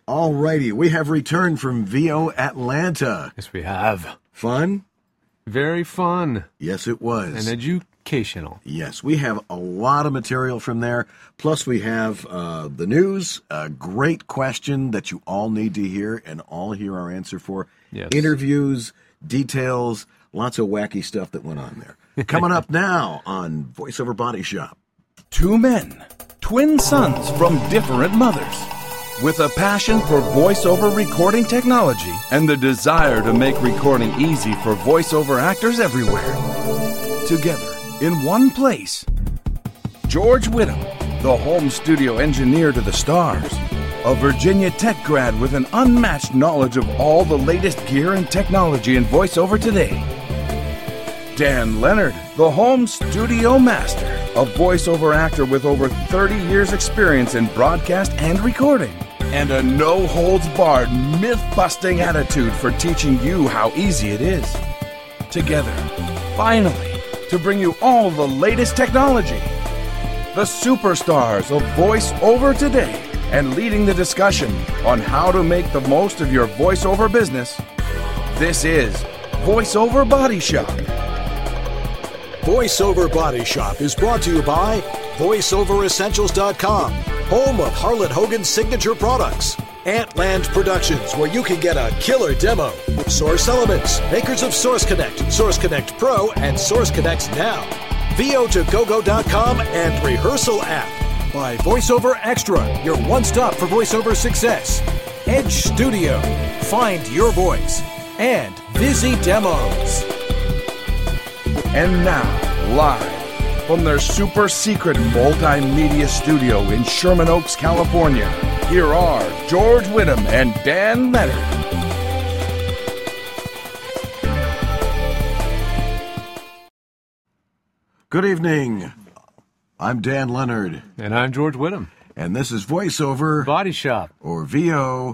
All righty, we have returned from VO Atlanta. Yes, we have. Fun? Very fun. Yes, it was. And educational. Yes, we have a lot of material from there. Plus, we have the news, a great question that you all need to hear and all hear our answer for. Yes. Interviews, details, lots of wacky stuff that went on there. Coming up now on VoiceOver Body Shop. Two men, twin sons from different mothers, with a passion for voiceover recording technology and the desire to make recording easy for voiceover actors everywhere. Together, in one place, George Whittam, the home studio engineer to the stars, a Virginia Tech grad with an unmatched knowledge of all the latest gear and technology in voiceover today. Dan Leonard, the home studio master, a voiceover actor with over 30 years' experience in broadcast and recording, and a no-holds-barred, myth-busting attitude for teaching you how easy it is. Together, finally, to bring you all the latest technology, the superstars of voiceover today, and leading the discussion on how to make the most of your voiceover business. This is VoiceOver Body Shop. VoiceOver Body Shop is brought to you by VoiceOverEssentials.com, home of Harlan Hogan's signature products. Antland Productions, where you can get a killer demo. Source Elements, makers of Source Connect, Source Connect Pro, and Source Connect Now. VO2GoGo.com and Rehearsal App. By VoiceOver Extra, your one-stop for voiceover success. Edge Studio, find your voice. And Visi Demos. And now, live from their super secret multimedia studio in Sherman Oaks, California, here are George Whittam and Dan Leonard. Good evening. I'm Dan Leonard. And I'm George Whittam. And this is VoiceOver Body Shop. or VO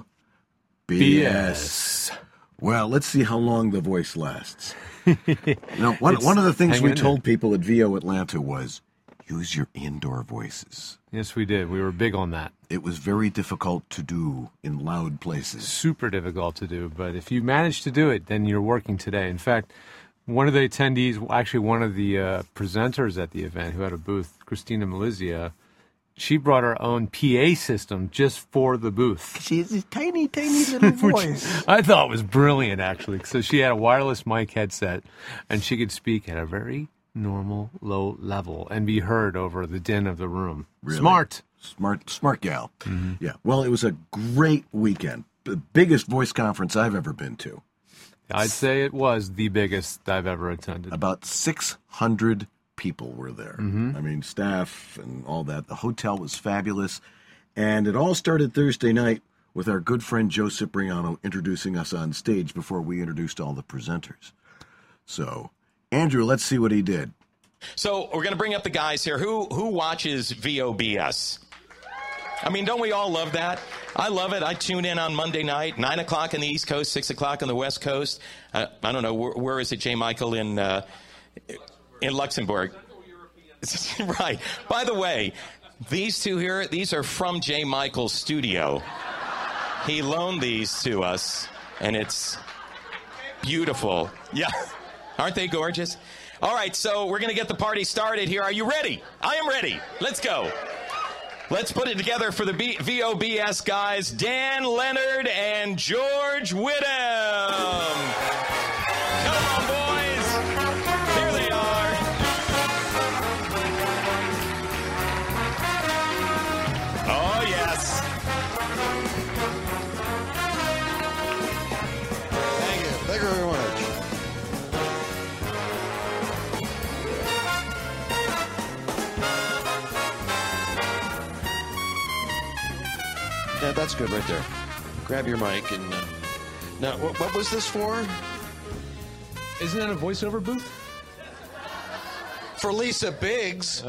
BS. Well, let's see how long the voice lasts. One of the things we told people at VO Atlanta was use your indoor voices. Yes, we did. We were big on that. It was very difficult to do in loud places. Super difficult to do, but if you manage to do it, then you're working today. In fact, one of the attendees, actually one of the presenters at the event who had a booth, Christina Malizia, she brought her own PA system just for the booth. She has a tiny, tiny little voice. I thought was brilliant, actually. So she had a wireless mic headset, and she could speak at a very normal, low level and be heard over the din of the room. Really? Smart gal. Mm-hmm. Yeah. Well, it was a great weekend. The biggest voice conference I've ever been to. I'd say it was the biggest I've ever attended. About 600 people were there. Mm-hmm. I mean, staff and all that. The hotel was fabulous. And it all started Thursday night with our good friend Joe Cipriano introducing us on stage before we introduced all the presenters. So, Andrew, let's see what he did. So we're going to bring up the guys here. Who watches VOBS? I mean, don't we all love that? I love it. I tune in on Monday night, 9 o'clock on the East Coast, 6 o'clock on the West Coast. I don't know, where is it, J. Michael, in Luxembourg? Right. By the way, these two here, these are from J. Michael's studio. He loaned these to us, and it's beautiful. Yeah. Aren't they gorgeous? All right, so we're going to get the party started here. Are you ready? I am ready. Let's go. Let's put it together for the VOBS guys, Dan Leonard and George Whittam. Come on, boys. Here they are. Oh, yes. Thank you. Thank you very much. Yeah, that's good right there. Grab your mic and... now, what was this for? Isn't that a voiceover booth? For Lisa Biggs.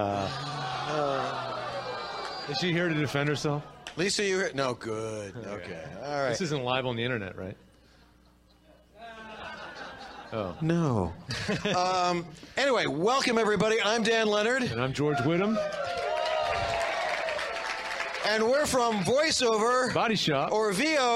Is she here to defend herself? Lisa, you here? No, good. Okay. All right. This isn't live on the internet, right? Oh. No. Anyway, welcome everybody. I'm Dan Leonard. And I'm George Whittam. And we're from VoiceOver Body Shop. or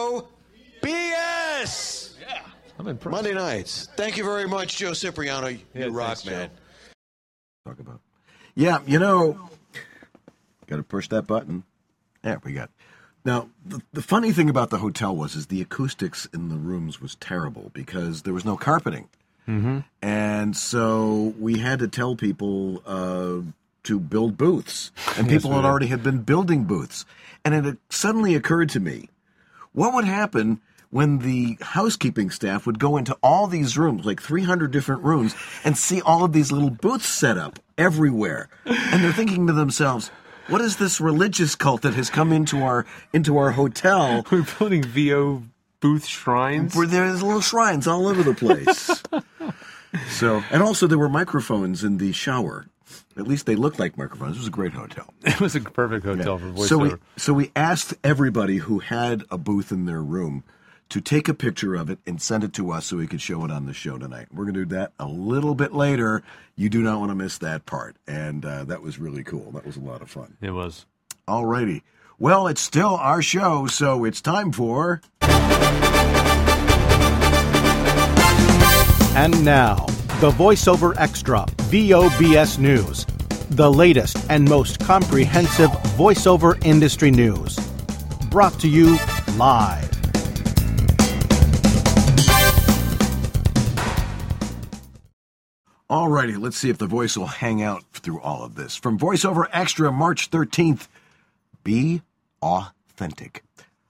VOBS. Yeah. I'm impressed. Monday nights. Thank you very much, Joe Cipriano. You rock, thanks, man. Joe. Talk about. Yeah, got to push that button. There we got. Now, the funny thing about the hotel is the acoustics in the rooms was terrible because there was no carpeting. Mm-hmm. And so we had to tell people to build booths. And people already had been building booths. And it suddenly occurred to me, what would happen when the housekeeping staff would go into all these rooms, like 300 different rooms, and see all of these little booths set up everywhere? And they're thinking to themselves, what is this religious cult that has come into our hotel? We're building VO booth shrines. Where there's little shrines all over the place. And also there were microphones in the shower. At least they looked like microphones. It was a great hotel. It was a perfect hotel for voiceover. So we asked everybody who had a booth in their room to take a picture of it and send it to us so we could show it on the show tonight. We're going to do that a little bit later. You do not want to miss that part. And that was really cool. That was a lot of fun. It was. All righty. Well, it's still our show, so it's time for... And now, the VoiceOver Extra VOBS News. The latest and most comprehensive voiceover industry news. Brought to you live. All righty, let's see if the voice will hang out through all of this. From VoiceOver Extra, March 13th, be authentic.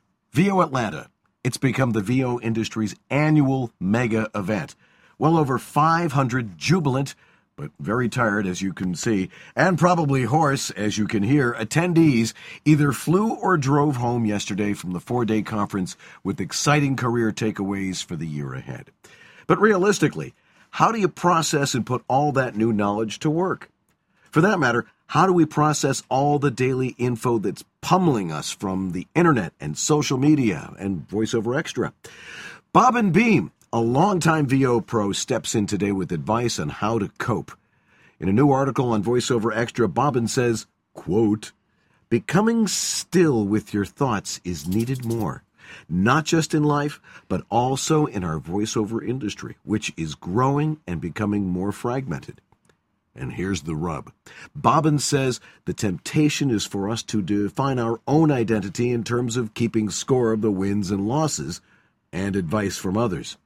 VO Atlanta. It's become the VO industry's annual mega event. Well over 500 jubilant, but very tired, as you can see, and probably hoarse, as you can hear, attendees either flew or drove home yesterday from the 4-day conference with exciting career takeaways for the year ahead. But realistically, how do you process and put all that new knowledge to work? For that matter, how do we process all the daily info that's pummeling us from the internet and social media and VoiceOver Extra? Bobbin Beam, a longtime VO pro, steps in today with advice on how to cope. In a new article on VoiceOver Extra, Bobbin says, quote, "Becoming still with your thoughts is needed more, not just in life, but also in our voiceover industry, which is growing and becoming more fragmented." And here's the rub. Bobbin says the temptation is for us to define our own identity in terms of keeping score of the wins and losses and advice from others.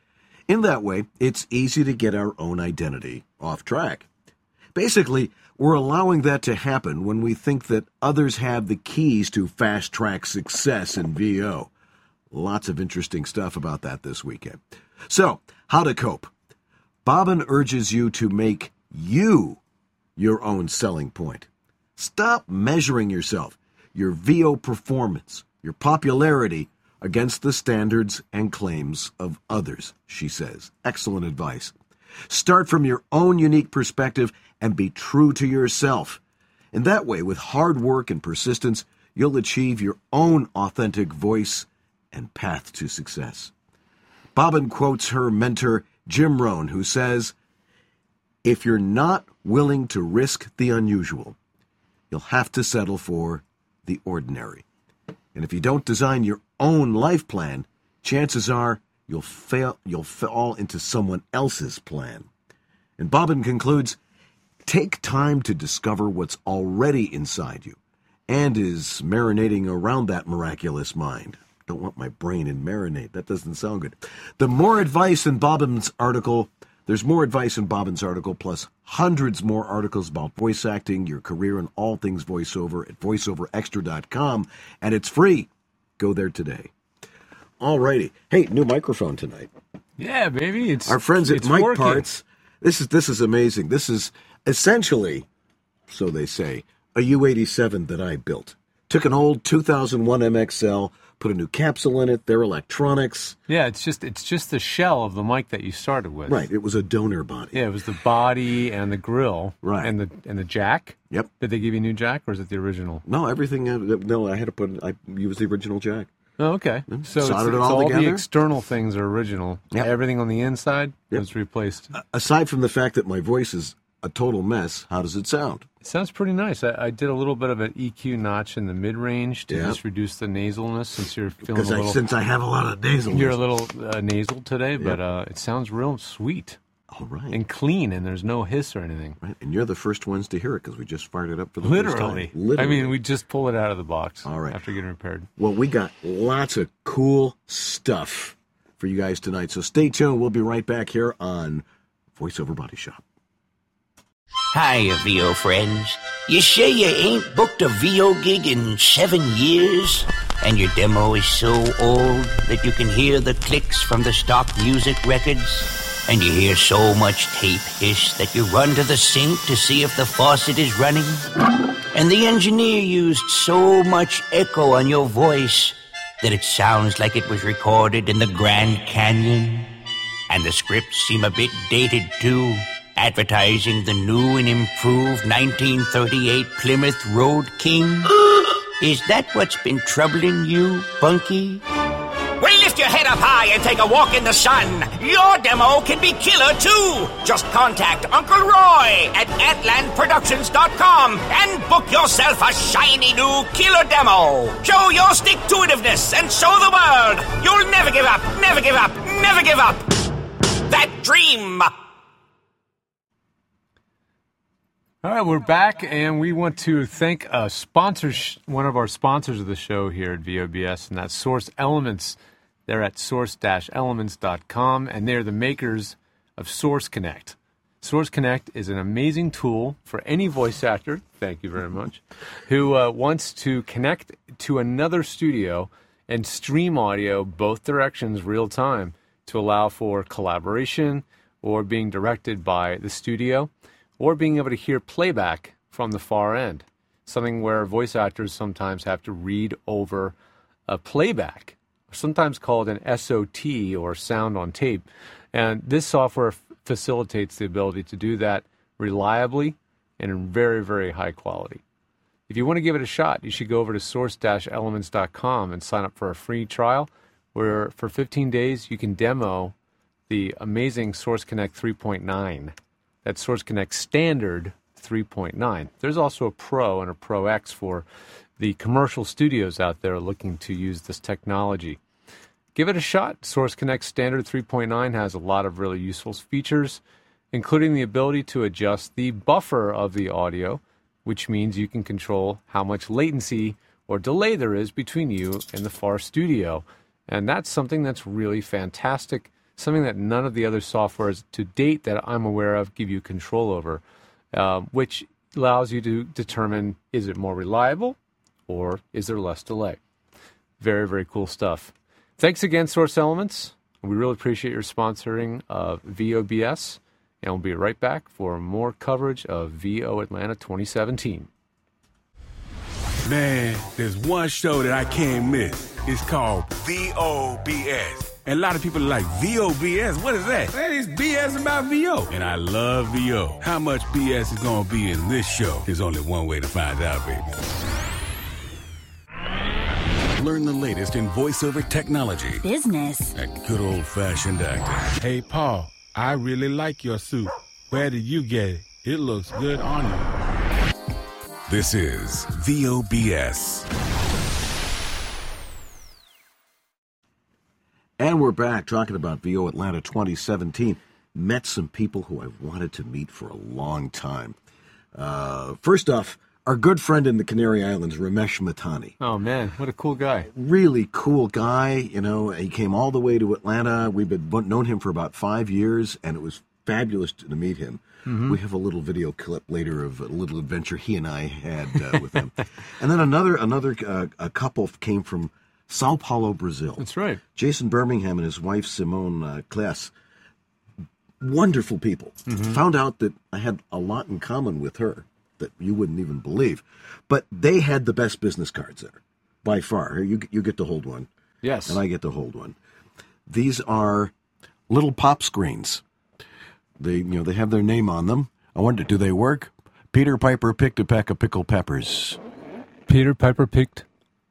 In that way, it's easy to get our own identity off track. Basically, we're allowing that to happen when we think that others have the keys to fast-track success in VO. Lots of interesting stuff about that this weekend. So, how to cope? Bobbin urges you to make you your own selling point. Stop measuring yourself, your VO performance, your popularity against the standards and claims of others, she says. Excellent advice. Start from your own unique perspective and be true to yourself. In that way, with hard work and persistence, you'll achieve your own authentic voice and path to success. Bobbin quotes her mentor, Jim Rohn, who says, "If you're not willing to risk the unusual, you'll have to settle for the ordinary. And if you don't design your own life plan, chances are you'll fall into someone else's plan." And Bobbin concludes, "Take time to discover what's already inside you and is marinating around that miraculous mind." Don't want my brain in marinade. That doesn't sound good. There's more advice in Bobbin's article, plus hundreds more articles about voice acting, your career, and all things voiceover at voiceoverextra.com, and it's free. Go there today. All righty. Hey, new microphone tonight. Yeah, baby. It's our friends at it's Mic working. Parts. This is amazing. This is essentially, so they say, a U87 that I built. Took an old 2001 MXL, put a new capsule in it, their electronics. Yeah, it's just the shell of the mic that you started with. Right, it was a donor body. Yeah, it was the body and the grill. Right. And the jack. Yep. Did they give you a new jack, or is it the original? No, everything. No, I used the original jack. Oh, okay. So soldered it's it all all together. The external things are original. Yep. Everything on the inside was replaced. Aside from the fact that my voice is a total mess, how does it sound? It sounds pretty nice. I did a little bit of an EQ notch in the mid-range to just reduce the nasalness since you're feeling Since I have a lot of nasalness. You're a little nasal today, but it sounds real sweet. All right. And clean, and there's no hiss or anything. Right. And you're the first ones to hear it because we just fired it up for the first time. Literally. I mean, we just pulled it out of the box after getting repaired. Well, we got lots of cool stuff for you guys tonight, so stay tuned. We'll be right back here on VoiceOver Body Shop. Hiya, VO friends. You sure you ain't booked a VO gig in 7 years? And your demo is so old that you can hear the clicks from the stock music records? And you hear so much tape hiss that you run to the sink to see if the faucet is running? And the engineer used so much echo on your voice that it sounds like it was recorded in the Grand Canyon? And the scripts seem a bit dated, too, advertising the new and improved 1938 Plymouth Road King? Is that what's been troubling you, Bunky? Well, lift your head up high and take a walk in the sun. Your demo can be killer, too. Just contact Uncle Roy at AntlandProductions.com and book yourself a shiny new killer demo. Show your stick-to-itiveness and show the world you'll never give up, never give up, never give up. That dream. All right, we're back, and we want to thank one of our sponsors of the show here at VOBS, and that's Source Elements. They're at source-elements.com, and they're the makers of Source Connect. Source Connect is an amazing tool for any voice actor, thank you very much, who wants to connect to another studio and stream audio both directions real time to allow for collaboration or being directed by the studio, or being able to hear playback from the far end, something where voice actors sometimes have to read over a playback, sometimes called an SOT or sound on tape. And this software facilitates the ability to do that reliably and in very, very high quality. If you want to give it a shot, you should go over to source-elements.com and sign up for a free trial where for 15 days you can demo the amazing Source Connect 3.9. That's Source Connect Standard 3.9. There's also a Pro and a Pro X for the commercial studios out there looking to use this technology. Give it a shot. Source Connect Standard 3.9 has a lot of really useful features, including the ability to adjust the buffer of the audio, which means you can control how much latency or delay there is between you and the far studio. And that's something that's really fantastic, something that none of the other softwares to date that I'm aware of give you control over, which allows you to determine, is it more reliable or is there less delay? Very, very cool stuff. Thanks again, Source Elements. We really appreciate your sponsoring of VOBS, and we'll be right back for more coverage of VO Atlanta 2017. Man, there's one show that I can't miss. It's called VOBS. And a lot of people are like, VOBS? What is that? That is BS about VO. And I love VO. How much BS is going to be in this show? There's only one way to find out, baby. Learn the latest in voiceover technology. Business. And good old-fashioned acting. Hey, Paul, I really like your suit. Where did you get it? It looks good on you. This is VOBS. And we're back talking about VO Atlanta 2017. Met some people who I've wanted to meet for a long time. First off, our good friend in the Canary Islands, Ramesh Matani. Oh, man, what a cool guy. Really cool guy. You know, he came all the way to Atlanta. We've known him for about 5 years, and it was fabulous to meet him. Mm-hmm. We have a little video clip later of a little adventure he and I had with him. And then another couple came from Sao Paulo, Brazil. That's right. Jason Birmingham and his wife, Simone Kless. Wonderful people. Mm-hmm. Found out that I had a lot in common with her that you wouldn't even believe. But they had the best business cards there, by far. You get to hold one. Yes. And I get to hold one. These are little pop screens. They have their name on them. I wonder, do they work? Peter Piper picked a peck of pickled peppers. Peter Piper picked.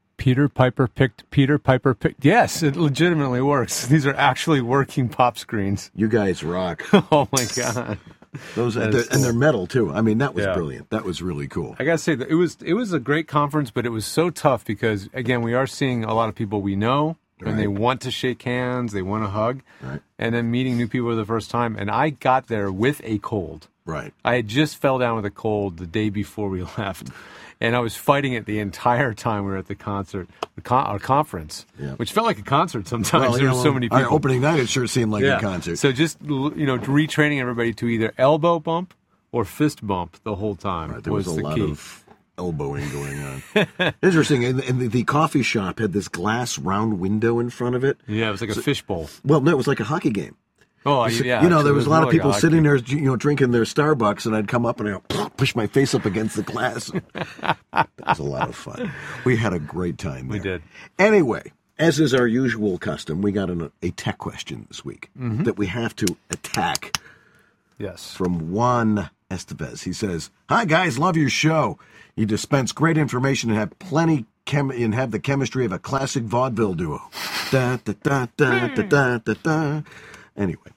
Yes, it legitimately works. These are actually working pop screens. You guys rock. Oh, my God. Those and they're metal too. I mean, that was brilliant. That was really cool. I gotta say that it was a great conference, but it was so tough because again, we are seeing a lot of people we know, and they want to shake hands, they want to hug, and then meeting new people for the first time. And I got there with a cold. Right. I had just fell down with a cold the day before we left. And I was fighting it the entire time we were at the concert, our conference, which felt like a concert sometimes. Well, there were so many people. Our opening night, it sure seemed like a concert. So just, retraining everybody to either elbow bump or fist bump the whole time. Right, there was a the lot key. of elbowing going on. Interesting. And the coffee shop had this glass round window in front of it. Yeah, it was like a fishbowl. Well, no, it was like a hockey game. Oh, yeah. There was a lot of people sitting there, drinking their Starbucks, and I'd come up and I'd push my face up against the glass. That was a lot of fun. We had a great time there. We did. Anyway, as is our usual custom, we got a tech question this week that we have to attack. Yes. From Juan Estevez. He says, "Hi, guys. Love your show. You dispense great information and have and have the chemistry of a classic vaudeville duo." Da, da, da, da, da, da, da, da. Anyway,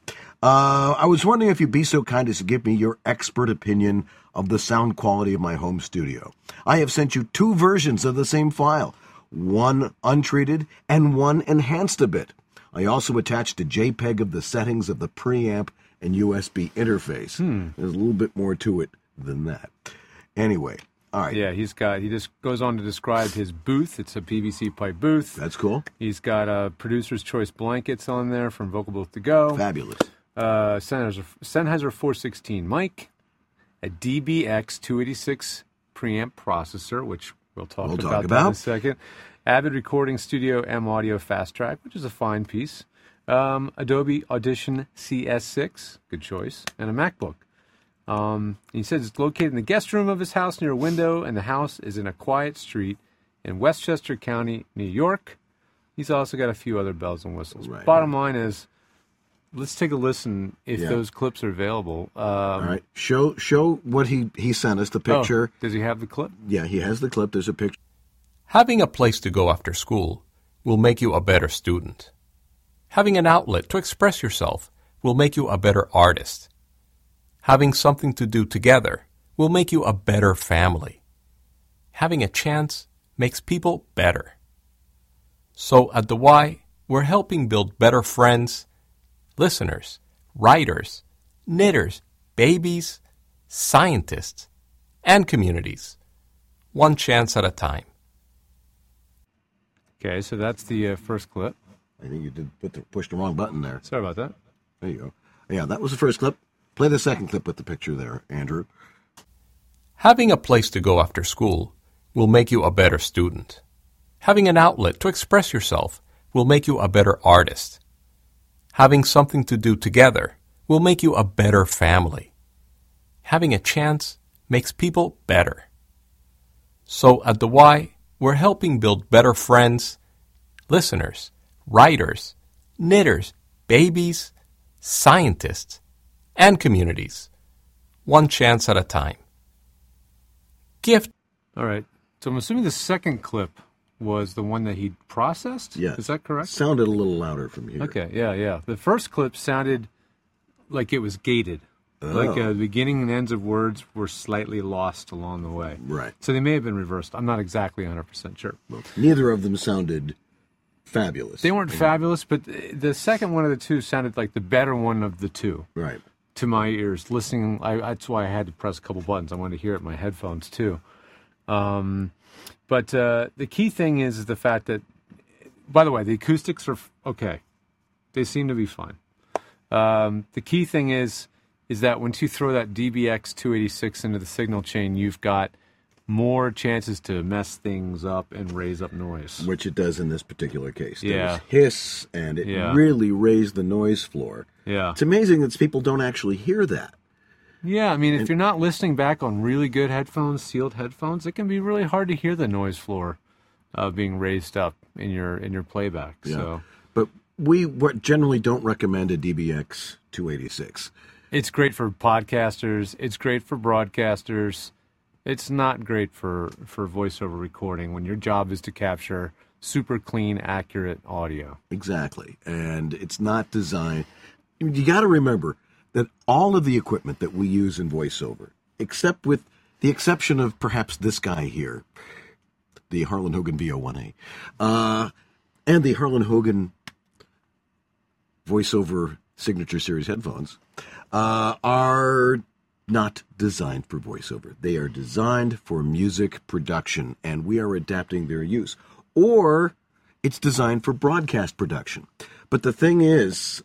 I was wondering if you'd be so kind as to give me your expert opinion of the sound quality of my home studio. I have sent you 2 versions of the same file, one untreated and one enhanced a bit. I also attached a JPEG of the settings of the preamp and USB interface. There's a little bit more to it than that. Anyway, all right. Yeah, he just goes on to describe his booth. It's a PVC pipe booth. That's cool. He's got producer's choice blankets on there from Vocal Booth to Go. Fabulous. Sennheiser 416 mic, a DBX 286 preamp processor, which we'll talk about that in a second. Avid Recording Studio M Audio Fast Track, which is a fine piece. Adobe Audition CS6, good choice, and a MacBook. He says it's located in the guest room of his house near a window, and the house is in a quiet street in Westchester County, New York. He's also got a few other bells and whistles. Right. Bottom line is, let's take a listen if those clips are available. All right. Show what he sent us, the picture. Does he have the clip? Yeah, he has the clip. There's a picture. Having a place to go after school will make you a better student. Having an outlet to express yourself will make you a better artist. Having something to do together will make you a better family. Having a chance makes people better. So at the Y, we're helping build better friends, listeners, writers, knitters, babies, scientists, and communities, one chance at a time. Okay, so that's the first clip. I think you did push the wrong button there. Sorry about that. There you go. Yeah, that was the first clip. Play the second clip with the picture there, Andrew. Having a place to go after school will make you a better student. Having an outlet to express yourself will make you a better artist. Having something to do together will make you a better family. Having a chance makes people better. So at the Y, we're helping build better friends, listeners, writers, knitters, babies, scientists, and communities, one chance at a time. Gift. All right. So I'm assuming the second clip was the one that he processed? Yeah. Is that correct? Sounded a little louder from here. Okay, yeah. The first clip sounded like it was gated. Oh. Like the beginning and ends of words were slightly lost along the way. Right. So they may have been reversed. I'm not exactly 100% sure. Neither of them sounded fabulous. They weren't fabulous, but the second one of the two sounded like the better one of the two. Right. To my ears, listening, that's why I had to press a couple buttons. I wanted to hear it in my headphones too. But the key thing is the fact that, by the way, the acoustics are okay. They seem to be fine. The key thing is that once you throw that DBX 286 into the signal chain, you've got more chances to mess things up and raise up noise. Which it does in this particular case. Yeah. There's hiss, and it really raised the noise floor. Yeah. It's amazing that people don't actually hear that. Yeah, I mean, if you're not listening back on really good headphones, sealed headphones, it can be really hard to hear the noise floor being raised up in your playback. Yeah. So, but we generally don't recommend a DBX 286. It's great for podcasters. It's great for broadcasters. It's not great for voiceover recording when your job is to capture super clean, accurate audio. Exactly. And it's not designed. You got to remember, that all of the equipment that we use in voiceover, except with the exception of perhaps this guy here, the Harlan Hogan VO1A, and the Harlan Hogan voiceover signature series headphones, are not designed for voiceover. They are designed for music production, and we are adapting their use. Or it's designed for broadcast production. But the thing is,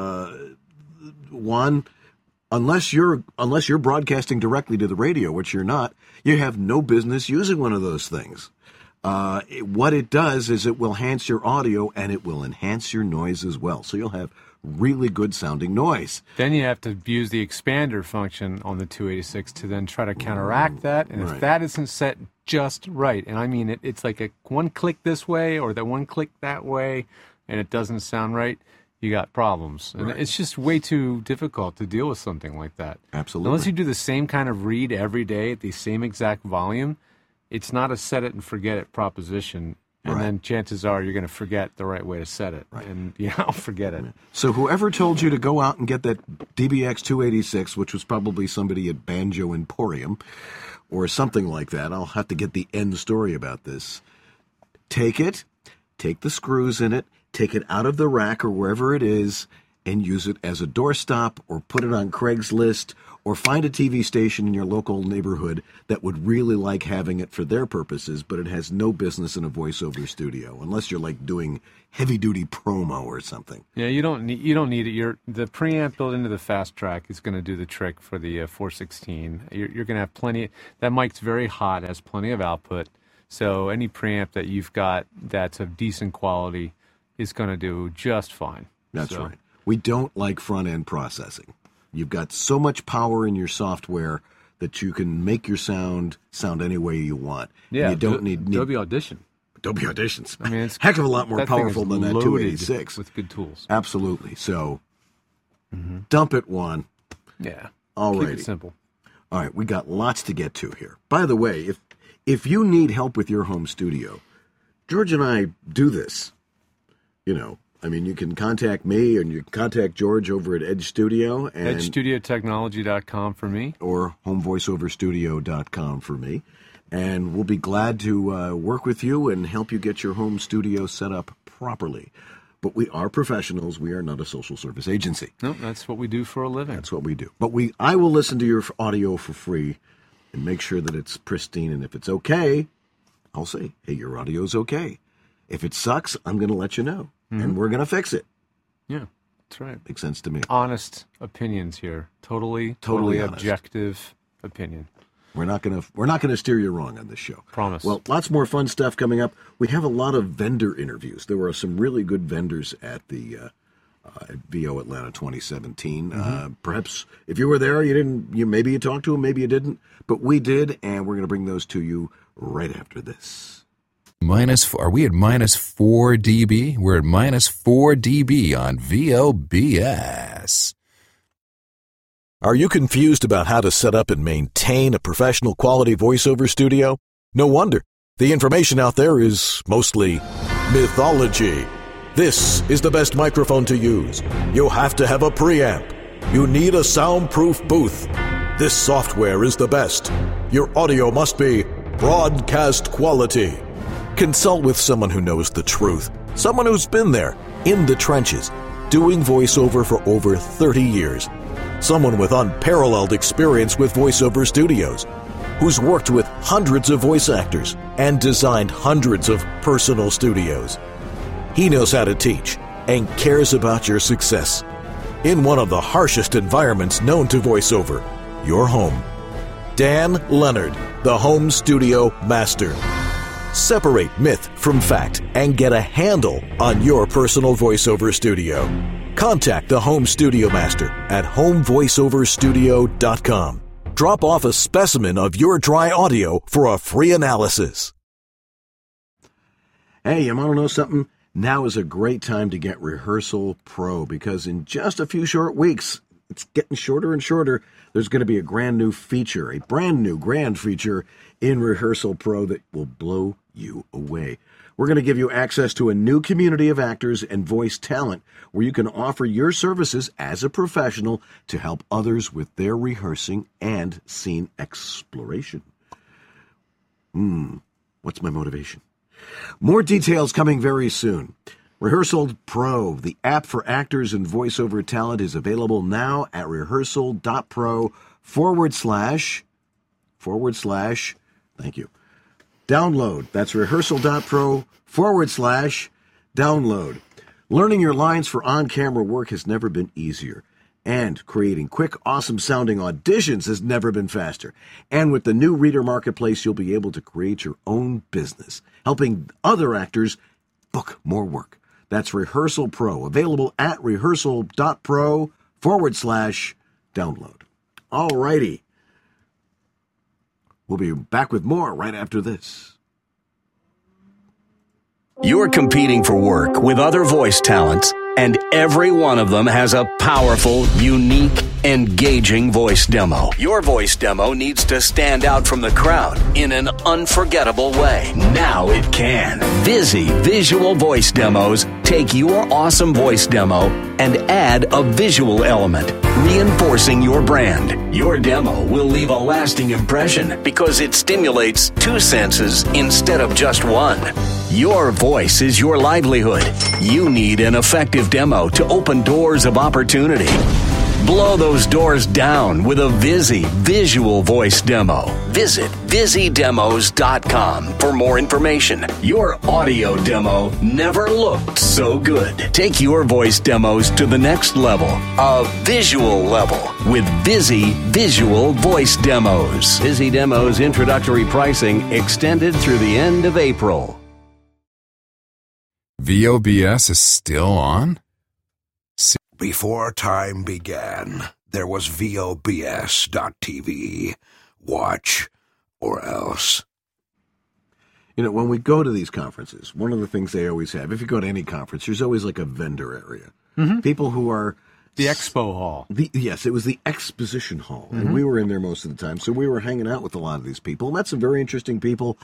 one, unless you're broadcasting directly to the radio, which you're not, you have no business using one of those things. What it does is it will enhance your audio, and it will enhance your noise as well. So you'll have really good sounding noise. Then you have to use the expander function on the 286 to then try to counteract that. And if that isn't set just right, and I mean it's like a one click this way or the one click that way, and it doesn't sound right, you got problems. And it's just way too difficult to deal with something like that. Absolutely. Unless you do the same kind of read every day at the same exact volume, it's not a set it and forget it proposition. And then chances are you're going to forget the right way to set it. And, forget it. So whoever told you to go out and get that DBX 286, which was probably somebody at Banjo Emporium or something like that, I'll have to get the end story about this. Take it, take the screws in it, take it out of the rack or wherever it is, and use it as a doorstop or put it on Craigslist or find a TV station in your local neighborhood that would really like having it for their purposes, but it has no business in a voiceover studio unless you're like doing heavy-duty promo or something. Yeah, you don't need it. The preamp built into the Fast Track is going to do the trick for the 416. You're going to have plenty. That mic's very hot, has plenty of output. So any preamp that you've got that's of decent quality is going to do just fine. That's right. We don't like front-end processing. You've got so much power in your software that you can make your sound any way you want. Yeah, and you don't need Adobe Audition. Adobe Audition's I mean, it's heck of a lot more powerful than that 286 with good tools. Absolutely. So dump it one. Yeah. All right. Keep it simple. All right, we got lots to get to here. By the way, if you need help with your home studio, George and I do this. You can contact me and you can contact George over at Edge Studio. And EdgeStudioTechnology.com for me. Or HomeVoiceOverStudio.com for me. And we'll be glad to work with you and help you get your home studio set up properly. But we are professionals. We are not a social service agency. No, that's what we do for a living. That's what we do. But I will listen to your audio for free and make sure that it's pristine. And if it's okay, I'll say, hey, your audio's okay. If it sucks, I'm going to let you know. And we're going to fix it. Yeah, that's right. Makes sense to me. Honest opinions here. Totally objective opinion. We're not gonna steer you wrong on this show. Promise. Well, lots more fun stuff coming up. We have a lot of vendor interviews. There were some really good vendors at the at VO Atlanta 2017. Perhaps if you were there, maybe you talked to them, maybe you didn't, but we did, and we're going to bring those to you right after this. Are we at -4 dB? We're at -4 dB on VOBS. Are you confused about how to set up and maintain a professional quality voiceover studio? No wonder. The information out there is mostly mythology. This is the best microphone to use. You have to have a preamp. You need a soundproof booth. This software is the best. Your audio must be broadcast quality. Consult with someone who knows the truth, someone who's been there, in the trenches, doing voiceover for over 30 years, someone with unparalleled experience with voiceover studios, who's worked with hundreds of voice actors and designed hundreds of personal studios. He knows how to teach and cares about your success. In one of the harshest environments known to voiceover, your home. Dan Leonard, the Home Studio Master. Separate myth from fact and get a handle on your personal voiceover studio. Contact the Home Studio Master at HomeVoiceOverStudio.com. Drop off a specimen of your dry audio for a free analysis. Hey, you want to know something? Now is a great time to get Rehearsal Pro because in just a few short weeks, it's getting shorter and shorter. There's going to be a brand new grand feature in Rehearsal Pro that will blow you away. We're going to give you access to a new community of actors and voice talent where you can offer your services as a professional to help others with their rehearsing and scene exploration. What's my motivation? More details coming very soon. Rehearsal Pro, the app for actors and voiceover talent, is available now at rehearsal.pro/, thank you, download. That's rehearsal.pro/download. Learning your lines for on-camera work has never been easier. And creating quick, awesome-sounding auditions has never been faster. And with the new Reader Marketplace, you'll be able to create your own business, helping other actors book more work. That's Rehearsal Pro, available at rehearsal.pro/download. All righty. We'll be back with more right after this. You're competing for work with other voice talents, and every one of them has a powerful, unique, engaging voice demo. Your voice demo needs to stand out from the crowd in an unforgettable way. Now it can. Vizzy Visual Voice Demos take your awesome voice demo and add a visual element, reinforcing your brand. Your demo will leave a lasting impression because it stimulates two senses instead of just one. Your voice is your livelihood. You need an effective demo to open doors of opportunity. Blow those doors down with a Vizzy Visual Voice Demo. Visit VizzyDemos.com for more information. Your audio demo never looked so good. Take your voice demos to the next level, a visual level, with Vizzy Visual Voice Demos. Vizzy Demos introductory pricing extended through the end of April. VOBS is still on? Before time began, there was VOBS.TV. Watch or else. You know, when we go to these conferences, one of the things they always have, if you go to any conference, there's always like a vendor area. Mm-hmm. People who are... The expo hall. Yes, it was the exposition hall. Mm-hmm. And we were in there most of the time, so we were hanging out with a lot of these people. And that's some very interesting people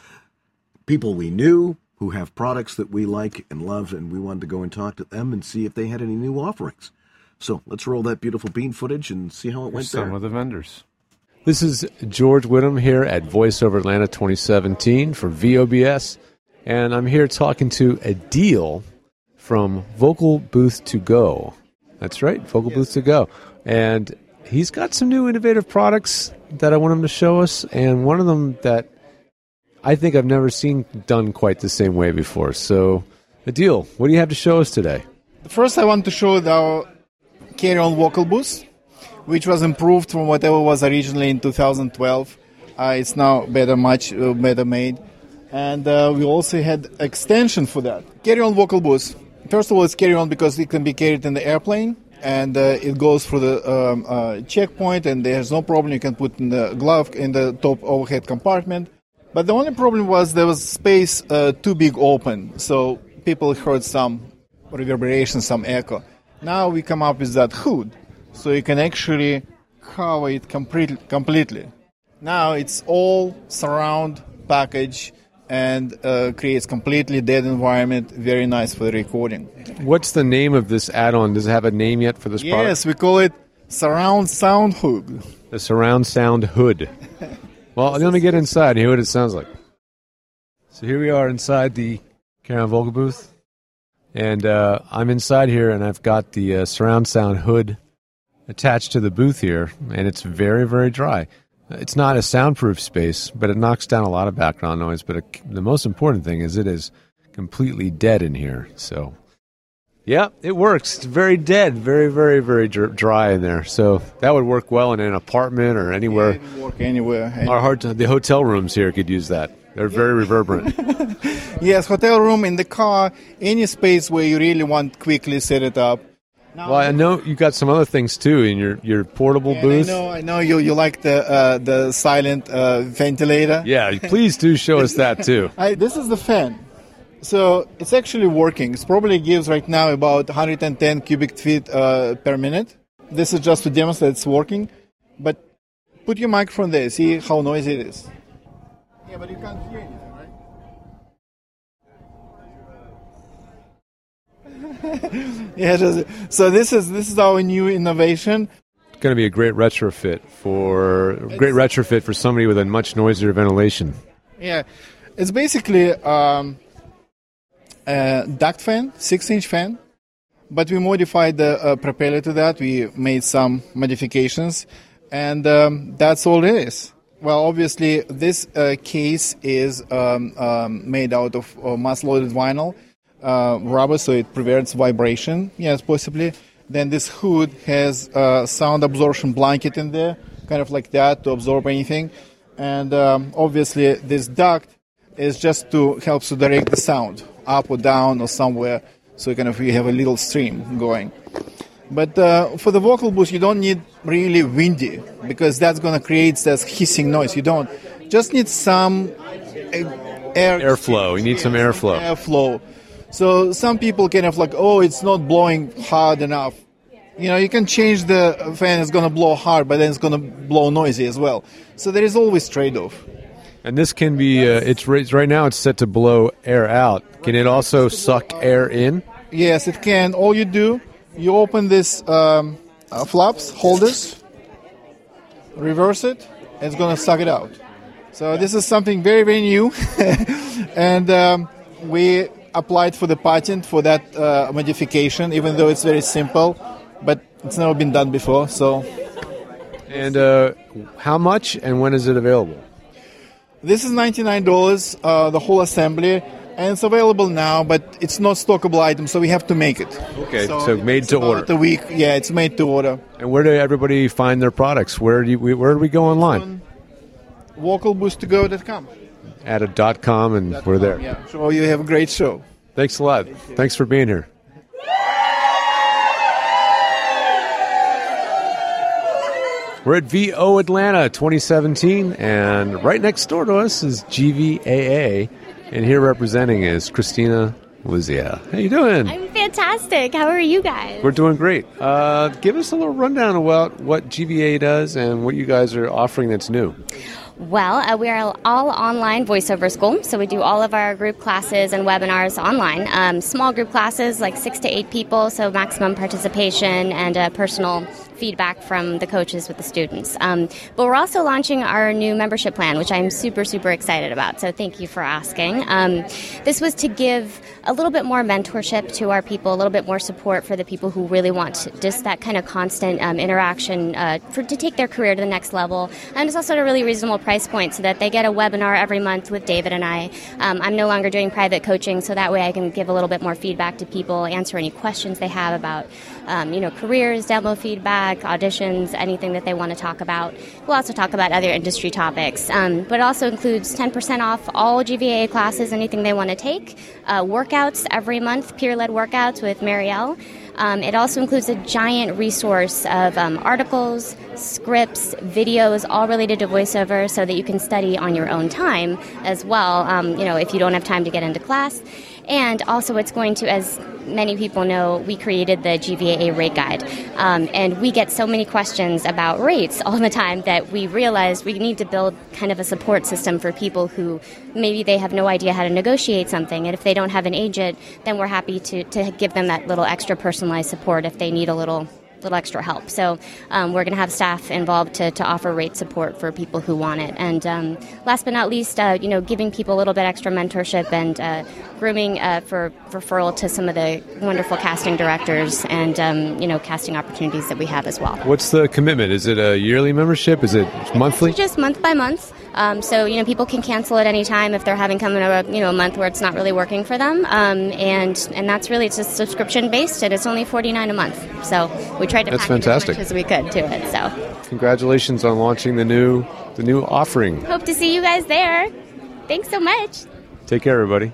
we knew, who have products that we like and love, and we wanted to go and talk to them and see if they had any new offerings. So let's roll that beautiful bean footage and see how it went there. Some of the vendors. This is George Whittam here at VoiceOver Atlanta 2017 for VOBS, and I'm here talking to Adil from Vocal Booth to Go. That's right, Vocal Booth to Go. And he's got some new innovative products that I want him to show us, and one of them that I think I've never seen done quite the same way before. So, Adil, what do you have to show us today? First, I want to show our carry-on vocal booth, which was improved from whatever was originally in 2012. It's now much better made. And we also had extension for that. Carry-on vocal booth. First of all, it's carry-on because it can be carried in the airplane, and it goes through the checkpoint, and there's no problem. You can put in the glove in the top overhead compartment. But the only problem was there was space too big open, so people heard some reverberation, some echo. Now we come up with that hood, so you can actually cover it completely. Now it's all surround package and creates completely dead environment, very nice for the recording. What's the name of this add-on? Does it have a name yet for this product? Yes, we call it Surround Sound Hood. The Surround Sound Hood. Well, let me get inside and hear what it sounds like. So here we are inside the Carry-On Vocal Booth. And I'm inside here, and I've got the surround sound hood attached to the booth here, and it's very, very dry. It's not a soundproof space, but it knocks down a lot of background noise. But the most important thing is it is completely dead in here. So, yeah, it works. It's very dead, very, very, very dry in there. So that would work well in an apartment or anywhere. Yeah, it would work anywhere. The hotel rooms here could use that. They're very reverberant. Yes, hotel room, in the car, any space where you really want quickly set it up. Well, I know you got some other things too in your portable booth. I know you like the silent ventilator. Yeah, please do show us that too. This is the fan. So it's actually working. It probably gives right now about 110 cubic feet per minute. this is just to demonstrate it's working. But put your microphone there, see how noisy it is. Yeah, but you can't hear anything, right? Yeah, so this is our new innovation. It's going to be a great retrofit for somebody with a much noisier ventilation. Yeah, it's basically a duct fan, 6-inch fan, but we modified the propeller to that. We made some modifications, and that's all it is. Well, obviously, this case is made out of mass-loaded vinyl rubber, so it prevents vibration. Yes, possibly. Then this hood has a sound absorption blanket in there, kind of like that, to absorb anything. And obviously, this duct is just to help to direct the sound up or down or somewhere, so you have a little stream going. But for the vocal booth, you don't need really windy, because that's going to create this hissing noise. You don't. Just need some airflow. You need some airflow. Airflow. So some people it's not blowing hard enough. You can change the fan. It's going to blow hard, but then it's going to blow noisy as well. So there is always trade-off. And this can be, it's right now it's set to blow air out. Can it also suck air in? Yes, it can. All you do, you open this flaps, holders, reverse it, and it's going to suck it out. So this is something very, very new. And we applied for the patent for that modification, even though it's very simple, but it's never been done before. So. And how much and when is it available? This is $99, the whole assembly, and it's available now, but it's not stockable item, so we have to make it. Okay, so made to order. A week, yeah, it's made to order. And where do everybody find their products? Where do we go online? Vocalboost2go.com. At a .com, and we're there. Yeah, so you have a great show. Thanks a lot. Thanks for being here. We're at VO Atlanta 2017, and right next door to us is GVAA, and here representing is Christina Melizia. How you doing? I'm fantastic. How are you guys? We're doing great. Give us a little rundown about what GVAA does and what you guys are offering that's new. Well, we are all online voiceover school, so we do all of our group classes and webinars online. Small group classes, like 6 to 8 people, so maximum participation and personal feedback from the coaches with the students. But we're also launching our new membership plan, which I'm super, super excited about, so thank you for asking. This was to give a little bit more mentorship to our people, a little bit more support for the people who really want just that kind of constant interaction to take their career to the next level. And it's also at a really reasonable price point so that they get a webinar every month with David and I. I'm no longer doing private coaching, so that way I can give a little bit more feedback to people, answer any questions they have about careers, demo feedback, auditions, anything that they want to talk about. We'll also talk about other industry topics, but it also includes 10% off all GVAA classes, anything they want to take, workouts every month, peer-led workouts with Marielle. It also includes a giant resource of articles, scripts, videos, all related to voiceover so that you can study on your own time as well, if you don't have time to get into class. And also it's going to, as many people know, we created the GVAA rate guide. And we get so many questions about rates all the time that we realized we need to build kind of a support system for people who maybe they have no idea how to negotiate something. And if they don't have an agent, then we're happy to give them that little extra personalized support if they need a little extra help. So we're going to have staff involved to offer rate support for people who want it. And last but not least, giving people a little bit extra mentorship and grooming for referral to some of the wonderful casting directors and, casting opportunities that we have as well. What's the commitment? Is it a yearly membership? Is it monthly? It's just month by month. So, people can cancel at any time if they're having come in a month where it's not really working for them. And that's really, it's just subscription based and it's only $49 a month. So we tried to That's pack fantastic. as much as we could to it. So congratulations on launching the new offering. Hope to see you guys there. Thanks so much. Take care, everybody.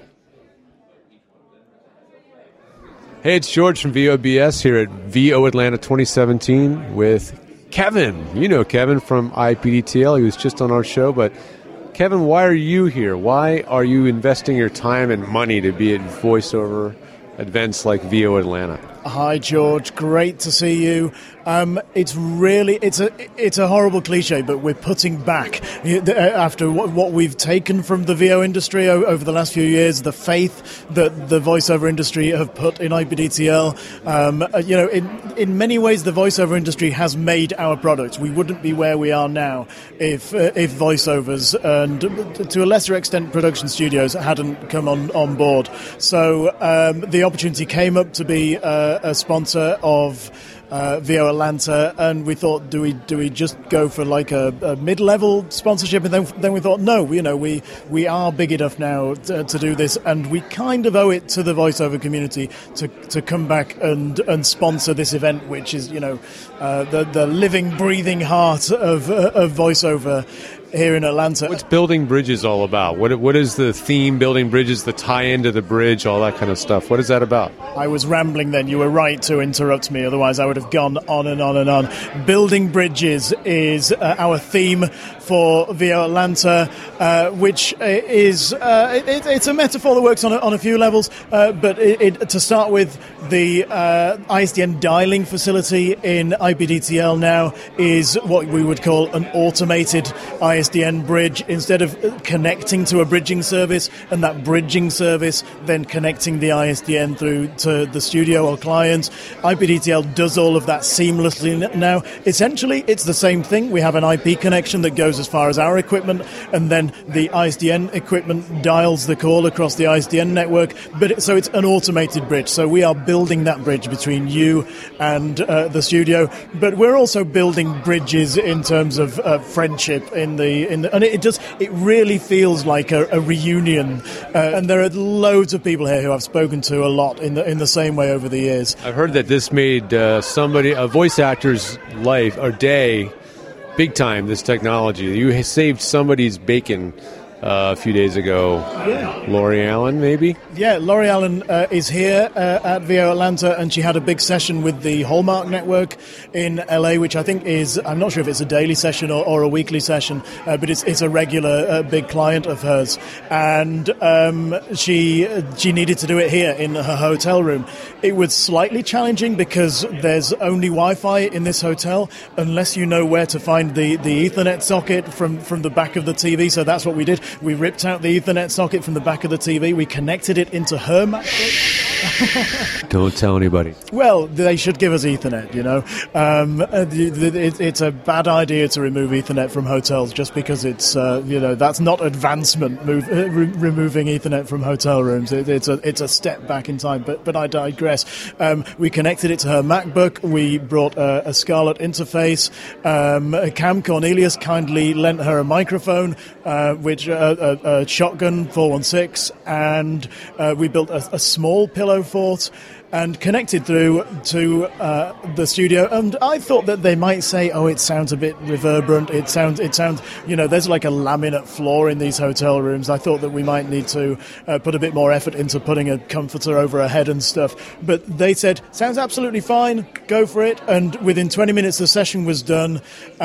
Hey, it's George from VOBS here at VO Atlanta 2017 with Kevin. You know Kevin from IPDTL. He was just on our show. But Kevin, why are you here? Why are you investing your time and money to be at voiceover events like VO Atlanta? Hi, George. Great to see you. It's a horrible cliche, but we're putting back after what we've taken from the VO industry over the last few years, the faith that the voiceover industry have put in IPDTL. In many ways, the voiceover industry has made our products. We wouldn't be where we are now if voiceovers and, to a lesser extent, production studios hadn't come on board. So the opportunity came up to be a sponsor of VO Atlanta, and we thought, do we just go for like a mid-level sponsorship? And then we thought, no, we are big enough now to do this, and we kind of owe it to the voiceover community to come back and sponsor this event, which is the living, breathing heart of voiceover here in Atlanta. What's Building Bridges all about? What is the theme, Building Bridges, the tie-in to the bridge, all that kind of stuff? What is that about? I was rambling then. You were right to interrupt me, otherwise I would have gone on and on and on. Building Bridges is our theme for VO Atlanta, which is it's a metaphor that works on a few levels, but to start with, the ISDN dialing facility in IPDTL now is what we would call an automated ISDN bridge. Instead of connecting to a bridging service and that bridging service then connecting the ISDN through to the studio or client, IPDTL does all of that seamlessly now. Essentially, it's the same thing. We have an IP connection that goes as far as our equipment, and then the ISDN equipment dials the call across the ISDN network. So it's an automated bridge. So we are building that bridge between you and the studio, but we're also building bridges in terms of friendship and it really feels like a reunion. And there are loads of people here who I've spoken to a lot in the same way over the years. I've heard that this made a voice actor's life or day big time, this technology. You saved somebody's bacon a few days ago. Yeah. Lori Allen, maybe? Yeah, Lori Allen is here at VO Atlanta, and she had a big session with the Hallmark Network in LA, which I think is, I'm not sure if it's a daily session or a weekly session, but it's a regular big client of hers. And she needed to do it here in her hotel room. It was slightly challenging because there's only Wi-Fi in this hotel, unless you know where to find the Ethernet socket from the back of the TV. So that's what we did. We ripped out the Ethernet socket from the back of the TV. We connected it into her MacBook. Don't tell anybody. Well, they should give us Ethernet, It's a bad idea to remove Ethernet from hotels just because it's, that's not advancement, removing Ethernet from hotel rooms. It's a step back in time, but I digress. We connected it to her MacBook. We brought a Scarlett interface. Cam Cornelius kindly lent her a microphone, which a Shotgun 416, and we built a small pillow fort and connected through to the studio. And I thought that they might say, oh, it sounds a bit reverberant. It sounds, there's like a laminate floor in these hotel rooms. I thought that we might need to put a bit more effort into putting a comforter over her head and stuff. But they said, sounds absolutely fine, go for it. And within 20 minutes, the session was done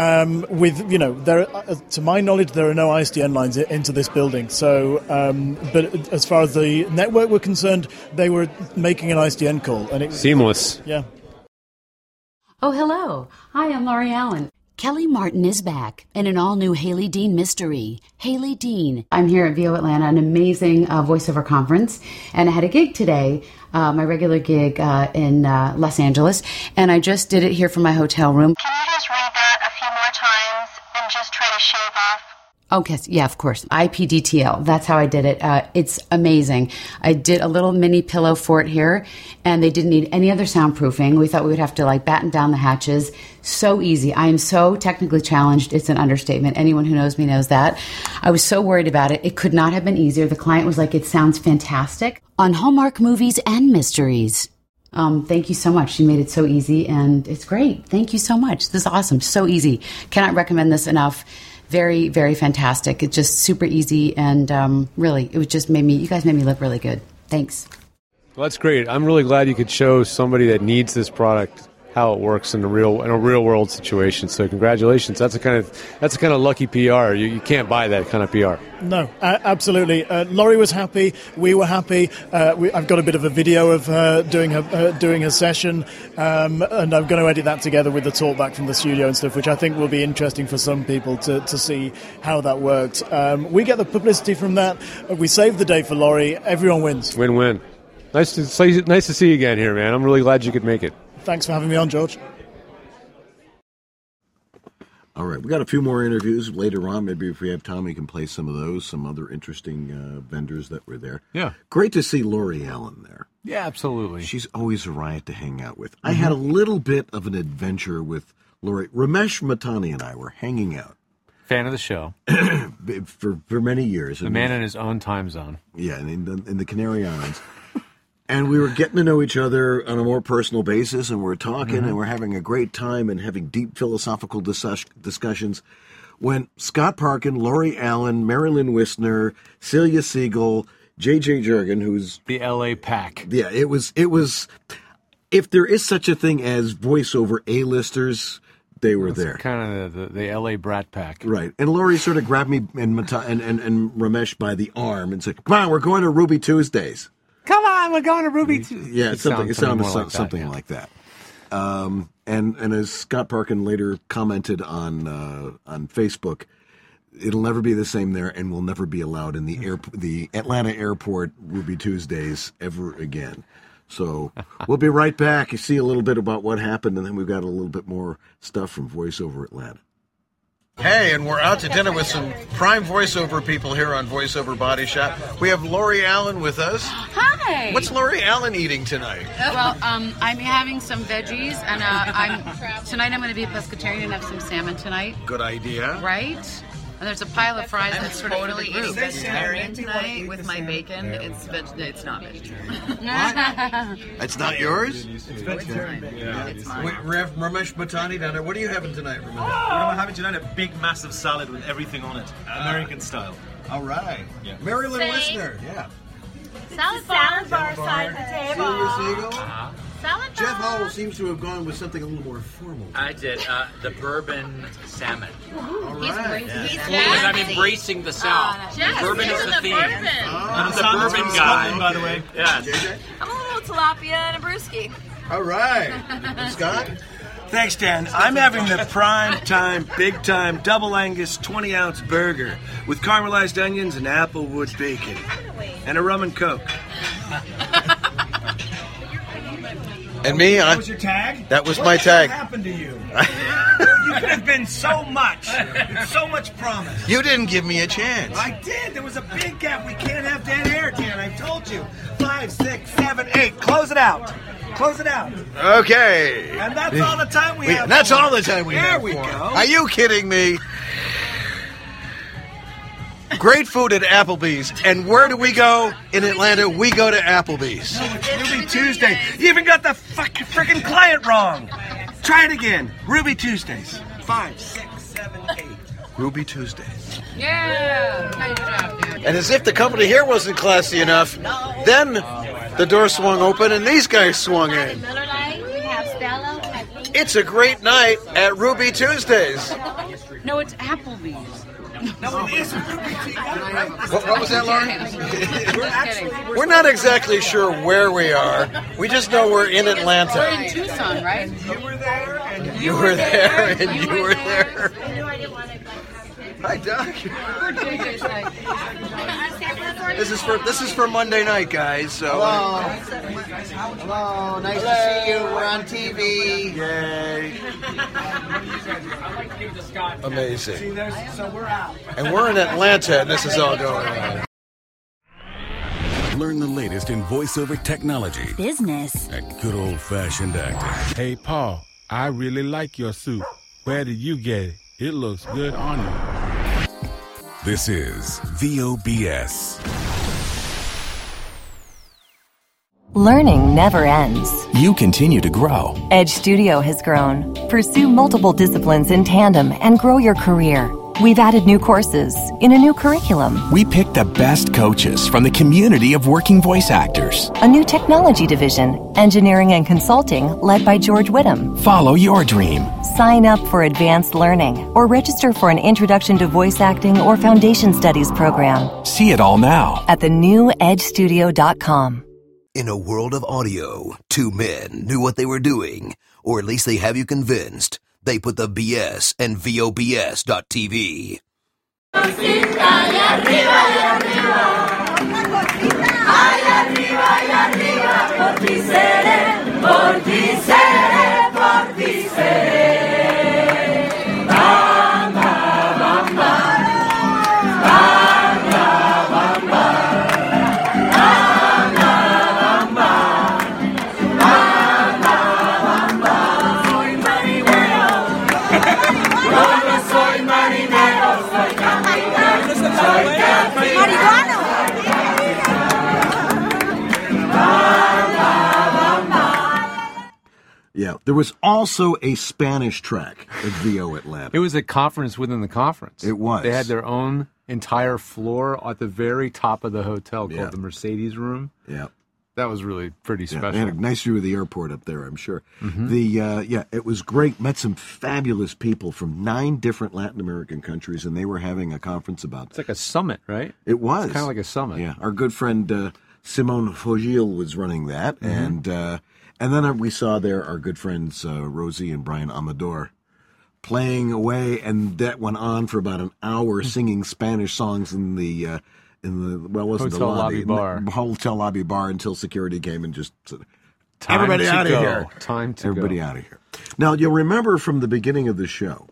to my knowledge, there are no ISDN lines into this building. So, but as far as the network were concerned, they were making an ISDN call, and it seamless. Yeah. Oh, hello. Hi, I'm Lori Allen. Kelly Martin is back in an all-new Haley Dean mystery. Haley Dean. I'm here at VO Atlanta, an amazing voiceover conference, and I had a gig today, my regular gig in Los Angeles, and I just did it here from my hotel room. Can you just read that a few more times and just try to shave off? Okay, yeah, of course. IPDTL. That's how I did it. It's amazing. I did a little mini pillow fort here, and they didn't need any other soundproofing. We thought we would have to batten down the hatches. So easy. I am so technically challenged. It's an understatement. Anyone who knows me knows that. I was so worried about it. It could not have been easier. The client was like, it sounds fantastic. On Hallmark Movies and Mysteries. Thank you so much. She made it so easy, and it's great. Thank you so much. This is awesome. So easy. Cannot recommend this enough. Very, very fantastic. It's just super easy, and really, you guys made me look really good. Thanks. Well, that's great. I'm really glad you could show somebody that needs this product how it works in a real world situation. So congratulations. That's a kind of lucky PR. You can't buy that kind of PR. No, absolutely. Laurie was happy. We were happy. I've got a bit of a video of her doing her session, and I'm going to edit that together with the talk back from the studio and stuff, which I think will be interesting for some people to see how that worked. We get the publicity from that. We saved the day for Laurie. Everyone wins. Win-win. Nice to see you again here, man. I'm really glad you could make it. Thanks for having me on, George. All right, we got a few more interviews later on. Maybe if we have time, we can play some of those, some other interesting vendors that were there. Yeah. Great to see Laurie Allen there. Yeah, absolutely. She's always a riot to hang out with. I had a little bit of an adventure with Laurie. Ramesh Matani and I were hanging out. Fan of the show. for many years. The man in his own time zone. Yeah, in the Canary Islands. And we were getting to know each other on a more personal basis, and we're talking, and we're having a great time and having deep philosophical discussions when Scott Parkin, Laurie Allen, Marilyn Wisner, Celia Siegel, J.J. Jurgen, who's... The L.A. pack. Yeah, it was... If there is such a thing as voiceover A-listers, they were there. Kind of the L.A. Brat Pack. Right. And Laurie sort of grabbed me and Ramesh by the arm and said, come on, we're going to Ruby Tuesdays. Come on, we're going to Ruby Tuesdays. Yeah, it sounded something like that. And as Scott Parkin later commented on Facebook, it'll never be the same there, and will never be allowed in the Atlanta airport Ruby Tuesdays ever again. So we'll be right back. You see a little bit about what happened, and then we've got a little bit more stuff from VoiceOver Atlanta. Hey, and we're out to dinner with some prime voiceover people here on VoiceOver Body Shop. We have Laurie Allen with us. Hi. What's Laurie Allen eating tonight? Well, I'm having some veggies, and tonight I'm going to be a pescatarian and have some salmon tonight. Good idea. Right? And there's a pile of fries that's sort of totally eating vegetarian tonight with my bacon. It's not vegetarian. It's not yours? It's vegetarian. Yeah. It's mine. Wait, Ramesh Matani down there. What are you having tonight, Ramesh? I'm having tonight a big, massive salad with everything on it, American style. All right. Yeah. Marilyn Wisner. Yeah. Salad bar side of the table. Celia Siegel. Salad bar. Jeff Hall seems to have gone with something a little more formal. I did the bourbon salmon. All right. Because I'm embracing the South. Bourbon is the theme. I'm the bourbon guy, by the way. Yeah. I'm a little tilapia and a brewski. All right. Scott? Thanks, Dan. I'm having the prime time, big time, double Angus 20-ounce burger with caramelized onions and applewood bacon. And a rum and Coke. And me? That was your tag? That was my tag. What happened to you? You could have been so much. So much promise. You didn't give me a chance. I did. There was a big gap. We can't have dead air, Dan. I told you. 5, 6, 7, 8. Close it out. Close it out. Okay. And that's all the time we have. That's all the time we have. There we go. Are you kidding me? Great food at Applebee's. And where do we go in Atlanta? We go to Applebee's. No, it's Ruby Tuesday. You even got the freaking client wrong. Try it again. Ruby Tuesdays. 5, 6, 7, 8. Ruby Tuesdays. Yeah. Nice job, dude. And as if the company here wasn't classy enough, then the door swung open and these guys swung in. It's a great night at Ruby Tuesdays. No, it's Applebee's. No, it isn't. What was that, Lauren? We're not exactly sure where we are. We just know we're in Atlanta. We're in Tucson, right? You were there, and you were there, and you were there. Hi, Doc. This is for Monday night, guys. So. Hello. Nice to see you. We're on TV. Yay. Amazing. See, so we're out. And we're in Atlanta, and this is all going on. Learn the latest in voiceover technology. Business. And good old-fashioned acting. Hey, Paul, I really like your suit. Where did you get it? It looks good on you. This is VOBS. Learning never ends. You continue to grow. Edge Studio has grown. Pursue multiple disciplines in tandem and grow your career. We've added new courses in a new curriculum, We picked the best coaches from the community of working voice actors. a new technology division, engineering and consulting led by George Whittam. Follow your dream. Sign up for advanced learning or register for an Introduction to Voice Acting or Foundation Studies program See it all now. at thenewedgestudio.com. In a world of audio, two men knew what they were doing, or at least they have you convinced. They put the BS in VOBS.TV. Yeah, there was also a Spanish track at VO Atlanta. It was a conference within the conference. It was. They had their own entire floor at the very top of the hotel called Yeah. the Mercedes Room. Yeah. That was really pretty Yeah, special. they had a nice view of the airport up there, I'm sure. Mhm. It was great. Met some fabulous people from 9 different Latin American countries, and they were having a conference about. It's like a summit, right? It was It's kind of like a summit. Yeah, our good friend Simone Fogil was running that, and then we saw there our good friends Rosie and Brian Amador playing away, and that went on for about an hour, singing Spanish songs in the Hotel lobby bar. in the hotel lobby bar until security came and just said, Time everybody to out of go. here. Time to Everybody go. out of here. Now, you'll remember from the beginning of the show,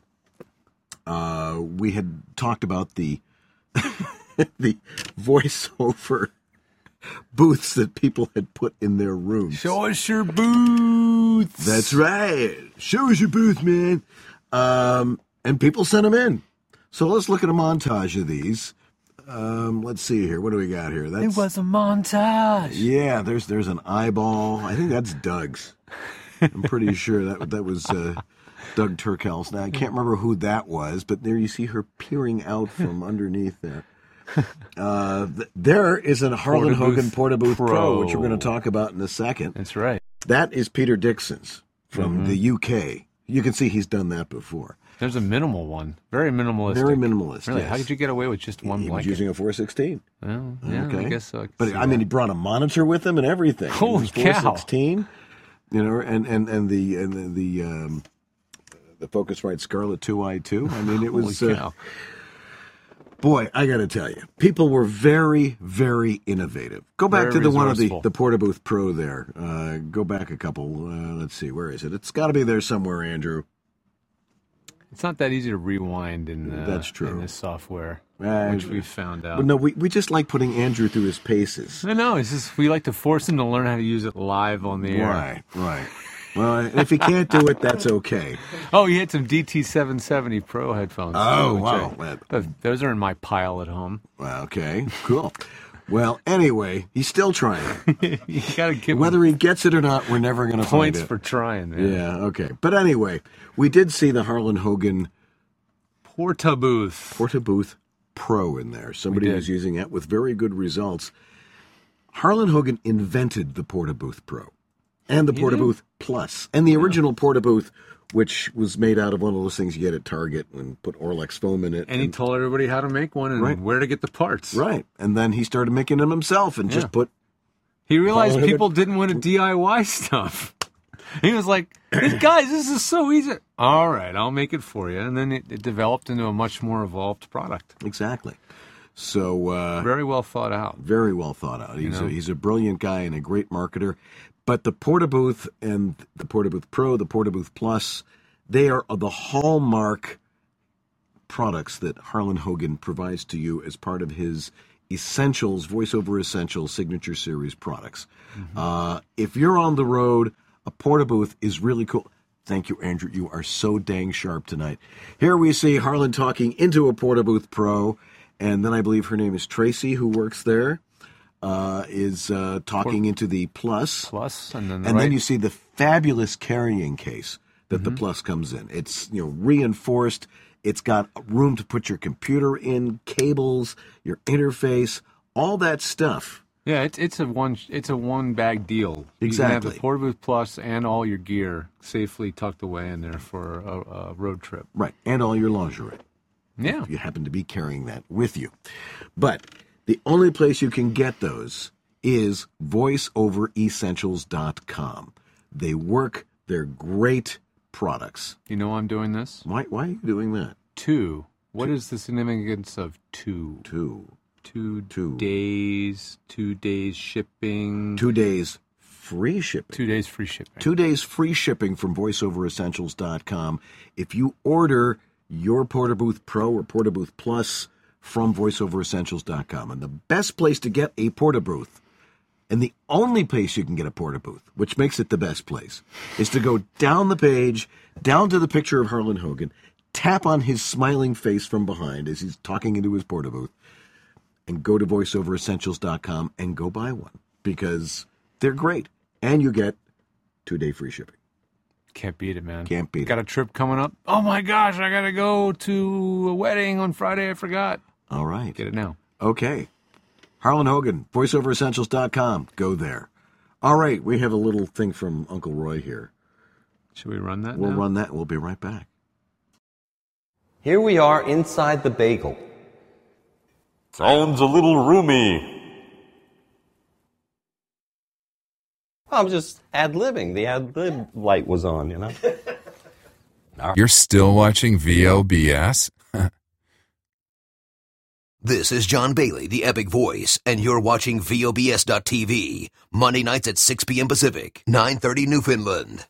we had talked about the the voiceover booths that people had put in their rooms. Show us your booths. That's right. Show us your booth, man. And people sent them in. So let's look at a montage of these. Let's see here. What do we got here? It was a montage. Yeah, there's an eyeball. I think that's Doug's. I'm pretty sure that was Doug Turkel's. Now I can't remember who that was, but there you see her peering out from underneath there. There is a Harlan Hogan Portabooth Pro, which we're going to talk about in a second. That's right. That is Peter Dixon's from the UK. You can see he's done that before. There's a minimal one. Very minimalistic. Very minimalist, Really? yes. How did you get away with just one He was blanket? using a 416. Well, yeah, Okay. I guess so. I can But see I mean, that. he brought a monitor with him and everything. Holy It was cow. 416, you know, and the Focusrite Scarlett 2i2. I mean, it was. Holy cow. Boy, I got to tell you, people were very, very innovative. Go back Very to the one of resourceful. the Portabooth Pro there. Go back a couple. Let's see, where is it? It's got to be there somewhere, Andrew. It's not that easy to rewind in That's true. in this software, Uh, which we've found out. But no, we just like putting Andrew through his paces. I know. It's just we like to force him to learn how to use it live on the air. Right. Well, if he can't do it, that's okay. Oh, you had some DT770 Pro headphones. Oh, which wow. Those are in my pile at home. Well, okay, cool. Well, anyway, he's still trying. You got to give Whether he gets it or not, we're never going to find points it. for trying. Man. Yeah, okay. But anyway, we did see the Harlan Hogan Portabooth Pro in there. Somebody did. was using that with very good results. Harlan Hogan invented the Portabooth Pro and the Portabooth Plus and the original Portabooth, which was made out of one of those things you get at Target and put Orlex foam in it. And he told everybody how to make one and Right. where to get the parts. Right. And then he started making them himself and Yeah. just put. He realized Harlan people didn't want to DIY stuff. He was like, guys, this is so easy. All right, I'll make it for you. And then it developed into a much more evolved product. Exactly. So very well thought out. Very well thought out. You know? He's a brilliant guy and a great marketer. But the Portabooth and the Portabooth Pro, the Portabooth Plus, they are the hallmark products that Harlan Hogan provides to you as part of his Essentials, VoiceOver Essentials Signature Series products. If you're on the road, a Portabooth is really cool. Thank you, Andrew. You are so dang sharp tonight. Here we see Harlan talking into a Portabooth Pro, and then I believe her name is Tracy, who works there, is talking into the Plus. And then And then you see the fabulous carrying case that the Plus comes in. It's reinforced. It's got room to put your computer in, cables, your interface, all that stuff. Yeah, it's a one bag deal. Exactly. You can have the PortaBooth Plus and all your gear safely tucked away in there for a road trip. Right, and all your lingerie. Yeah. If you happen to be carrying that with you. But the only place you can get those is voiceoveressentials.com. They work. They're great products. You know why I'm doing this? Why are you doing that? What is the significance of 2? 2 days, 2 days shipping. 2 days free shipping. 2 days free shipping. 2 days free shipping from voiceoveressentials.com. If you order your PortaBooth Pro or PortaBooth Plus from voiceoveressentials.com. And the best place to get a PortaBooth, and the only place you can get a PortaBooth, which makes it the best place, is to go down the page, down to the picture of Harlan Hogan, tap on his smiling face from behind as he's talking into his PortaBooth, and go to voiceoveressentials.com and go buy one, because they're great. And you get 2-day free shipping. Can't beat it, man. Can't beat it. Got a trip coming up. Oh, my gosh, I got to go to a wedding on Friday. I forgot. All right. Get it now. Okay. Harlan Hogan, voiceoveressentials.com. Go there. All right, we have a little thing from Uncle Roy here. Should we run that We'll now? run that, and we'll be right back. Here we are inside the bagel. Sounds a little roomy. I'm just ad-libbing. The ad-lib light was on, you know? You're still watching VOBS? This is John Bailey, the Epic Voice, and you're watching VOBS.TV, Monday nights at 6 p.m. Pacific, 9:30 Newfoundland.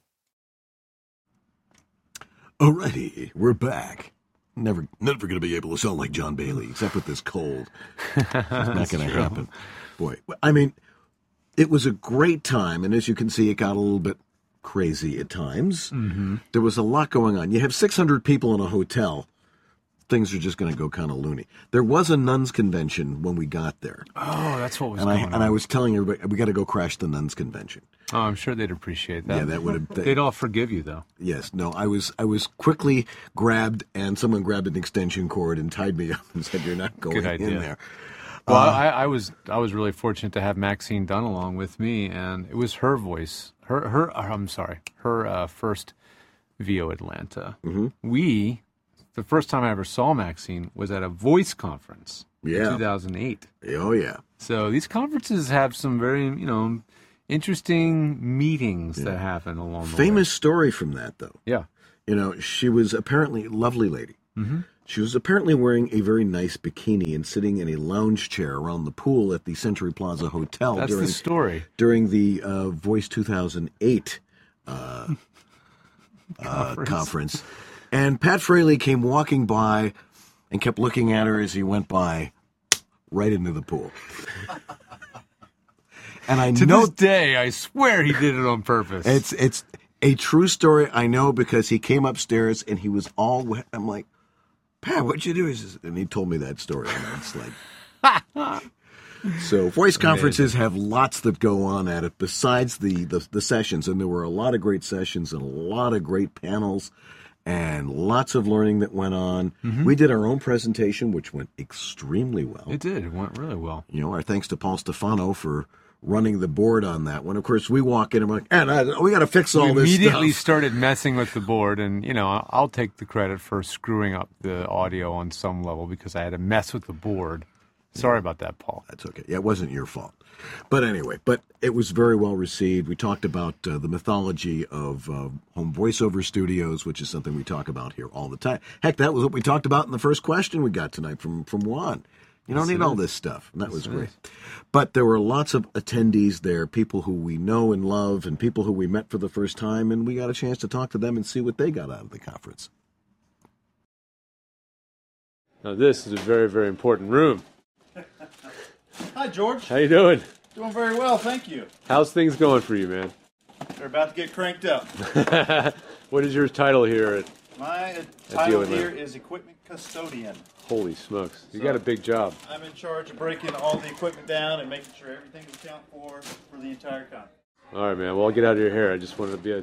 Alrighty, we're back. Never going to be able to sound like John Bailey, except with this cold. It's not going to happen. Boy, I mean, it was a great time, and as you can see, it got a little bit crazy at times. Mm-hmm. There was a lot going on. You have 600 people in a hotel. Things are just going to go kind of loony. There was a nuns convention when we got there. Oh, that's what was going on. And I was telling everybody, we got to go crash the nuns convention. Oh, I'm sure they'd appreciate that. Yeah, that would have. They'd all forgive you, though. Yes. No, I was quickly grabbed, and someone grabbed an extension cord and tied me up and said, "You're not going Good idea. in there." Well, I was really fortunate to have Maxine Dunn along with me, and it was her voice, her first VO Atlanta. Mm-hmm. The first time I ever saw Maxine was at a voice conference in Yeah. 2008. Oh yeah. So these conferences have some very interesting meetings Yeah. that happen along the way. Famous story from that, though. Yeah. She was apparently a lovely lady. Mm-hmm. She was apparently wearing a very nice bikini and sitting in a lounge chair around the pool at the Century Plaza Hotel That's during the story. during the Voice 2008 conference. And Pat Fraley came walking by and kept looking at her as he went by, right into the pool. And I To know this day, I swear he did it on purpose. it's a true story. I know because he came upstairs and he was all wet. I'm like, Pat, what'd you do? And he told me that story. And it's like, so voice conferences have lots that go on at it besides the sessions. And there were a lot of great sessions and a lot of great panels and lots of learning that went on. Mhm. We did our own presentation, which went extremely well. It did. It went really well. Our thanks to Paul Stefano for running the board on that one. Of course, we walk in and we're like, we got to fix all We this immediately stuff. started messing with the board, and I'll take the credit for screwing up the audio on some level because I had to mess with the board. Sorry about that, Paul. That's okay. Yeah, it wasn't your fault. But anyway, it was very well received. We talked about the mythology of home voiceover studios, which is something we talk about here all the time. Heck, that was what we talked about in the first question we got tonight from Juan. You don't Yes, need it all is. this stuff. And that was Yes, it great. is. But there were lots of attendees there, people who we know and love and people who we met for the first time, and we got a chance to talk to them and see what they got out of the conference. Now, this is a very, very important room. Hi, George. How you doing? Doing very well, thank you. How's things going for you, man? They're about to get cranked up. What is your title here at My Deal title with here that. is Equipment Custodian. Holy smokes. You So- got a big job. I'm in charge of breaking all the equipment down and making sure everything is accounted for the entire con. All right, man. Well, I'll get out of your hair. I just wanted to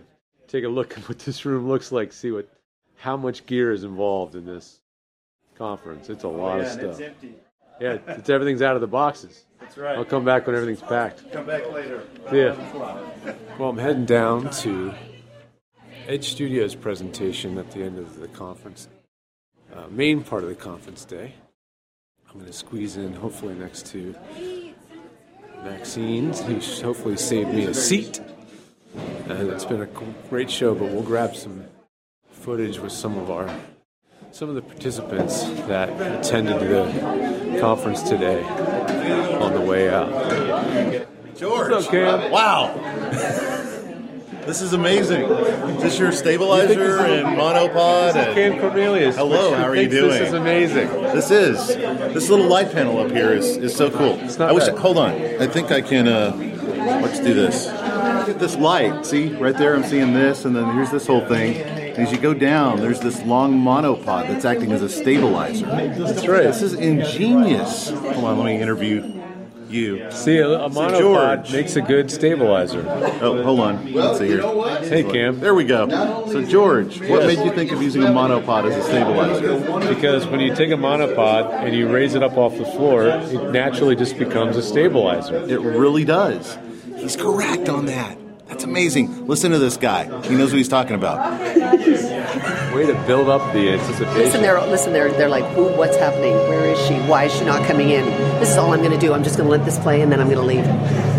take a look at what this room looks like, see how much gear is involved in this conference. It's a lot of stuff. It's empty. Yeah, everything's out of the boxes. That's right. I'll come back when everything's packed. Come back later. Yeah. Well, I'm heading down to Edge Studios presentation at the end of the conference, main part of the conference day. I'm going to squeeze in, hopefully next to Maxine, who hopefully saved me a seat. And it's been a great show, but we'll grab some footage with some of the participants that attended the conference today on the way out. George, what's up, Cam? Wow. This is amazing. Is this your stabilizer and monopod? This is Cam Cornelius. Hello, how are you doing? This is amazing. This little light panel up here is so cool. It's not bad. Hold on. I think I can, let's do this. Look at this light. See, right there I'm seeing this, and then here's this whole thing. And as you go down, there's this long monopod that's acting as a stabilizer. That's right. This is ingenious. Hold on, let me interview you. See, a monopod makes a good stabilizer. Oh, hold on. Let's see here. Hey, Cam. There we go. So, George, what made you think of using a monopod as a stabilizer? Because when you take a monopod and you raise it up off the floor, it naturally just becomes a stabilizer. It really does. He's correct on that. That's amazing. Listen to this guy. He knows what he's talking about. Way to build up the anticipation. Listen, they're like, who, what's happening? Where is she? Why is she not coming in? This is all I'm going to do. I'm just going to let this play, and then I'm going to leave.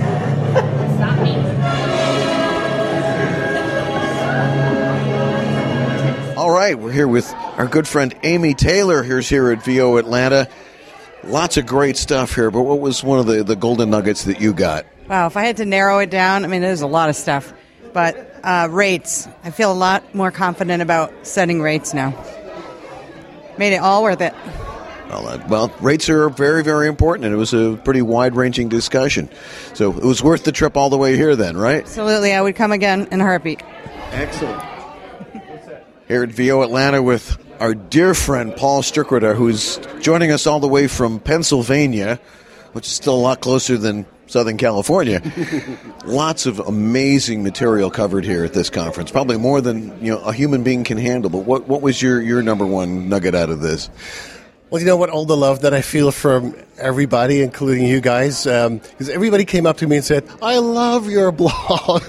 All right, we're here with our good friend Amy Taylor, who's here at VO Atlanta. Lots of great stuff here, but what was one of the golden nuggets that you got? Wow, if I had to narrow it down, I mean, there's a lot of stuff. But rates, I feel a lot more confident about setting rates now. Made it all worth it. Well, rates are very, very important, and it was a pretty wide-ranging discussion. So it was worth the trip all the way here then, right? Absolutely, I would come again in a heartbeat. Excellent. Here at VO Atlanta with our dear friend Paul Strickwater, who's joining us all the way from Pennsylvania, which is still a lot closer than Southern California. Lots of amazing material covered here at this conference, probably more than a human being can handle. But what was your number one nugget out of this? Well, you know what? All the love that I feel from everybody, including you guys, because everybody came up to me and said, I love your blog.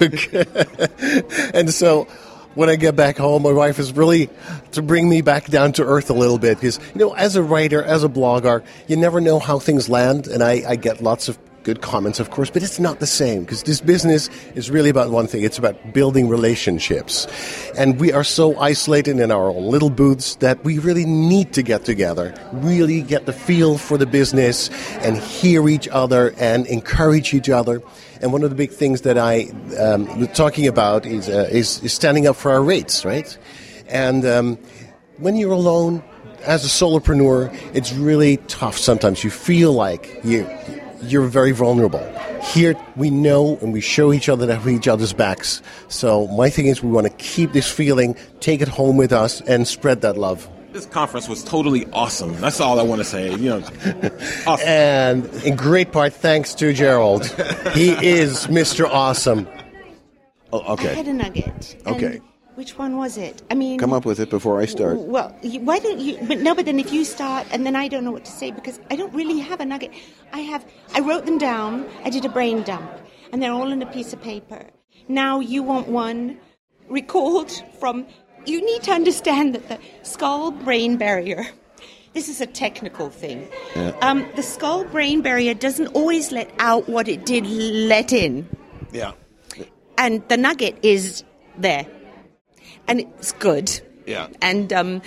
And so when I get back home, my wife is really to bring me back down to earth a little bit. Because, as a writer, as a blogger, you never know how things land. And I get lots of good comments, of course, but it's not the same, because this business is really about one thing. It's about building relationships. And we are so isolated in our own little booths that we really need to get together, really get the feel for the business and hear each other and encourage each other. And one of the big things that I was talking about is standing up for our rates, right? And when you're alone as a solopreneur, it's really tough sometimes. You feel like you're very vulnerable. Here, we know and we show each other that we have each other's backs. So my thing is we want to keep this feeling, take it home with us, and spread that love. This conference was totally awesome. That's all I want to say. Awesome. And in great part, thanks to Gerald. He is Mr. Awesome. Oh, okay. I had a nugget. Okay. Which one was it? I mean, come up with it before I start. Well, why don't you? But then if you start, and then I don't know what to say because I don't really have a nugget. I wrote them down. I did a brain dump, and they're all in a piece of paper. Now you want one recalled from. You need to understand that the skull-brain barrier. This is a technical thing. Yeah. The skull-brain barrier doesn't always let out what it did let in. Yeah. And the nugget is there. And it's good. Yeah. And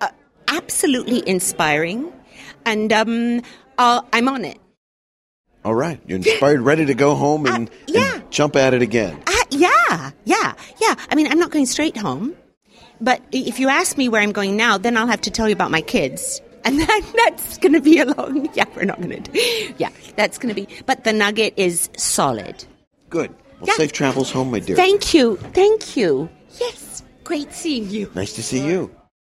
absolutely inspiring. And I'm on it. All right. You're inspired, ready to go home and jump at it again. Yeah. I mean, I'm not going straight home. But if you ask me where I'm going now, then I'll have to tell you about my kids. And that's going to be a long... Yeah, we're not going to do... Yeah, that's going to be... But the nugget is solid. Good. Well, safe travels home, my dear. Thank you. Yes, great seeing you. Nice to see you.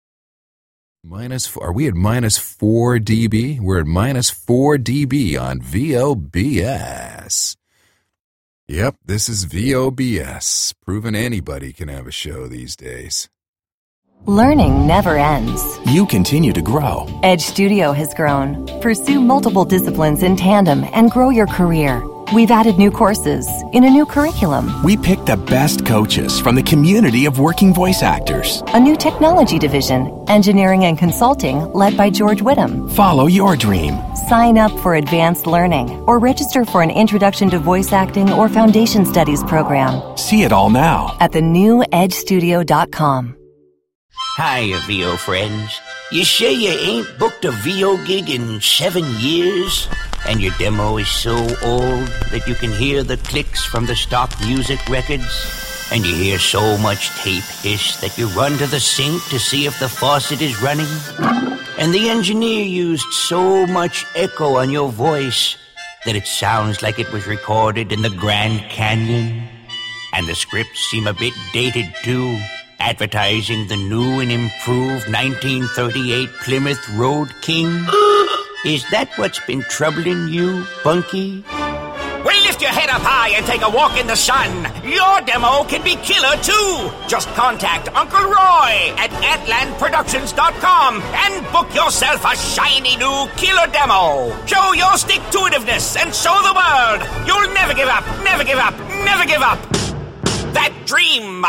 Are we at -4 dB? We're at -4 dB on VOBS. Yep, this is VOBS, proving anybody can have a show these days. Learning never ends. You continue to grow. Edge Studio has grown. Pursue multiple disciplines in tandem and grow your career. We've added new courses in a new curriculum. We picked the best coaches from the community of working voice actors. A new technology division, engineering and consulting, led by George Whittam. Follow your dream. Sign up for advanced learning or register for an introduction to voice acting or foundation studies program. See it all now at thenewedgestudio.com. Hiya, VO friends. You sure you ain't booked a VO gig in 7 years? And your demo is so old that you can hear the clicks from the stock music records? And you hear so much tape hiss that you run to the sink to see if the faucet is running? And the engineer used so much echo on your voice that it sounds like it was recorded in the Grand Canyon? And the scripts seem a bit dated, too, advertising the new and improved 1938 Plymouth Road King? Is that what's been troubling you, Bunky? Well, lift your head up high and take a walk in the sun. Your demo can be killer, too. Just contact Uncle Roy at atlandproductions.com and book yourself a shiny new killer demo. Show your stick-to-itiveness and show the world you'll never give up, never give up, never give up. That dream.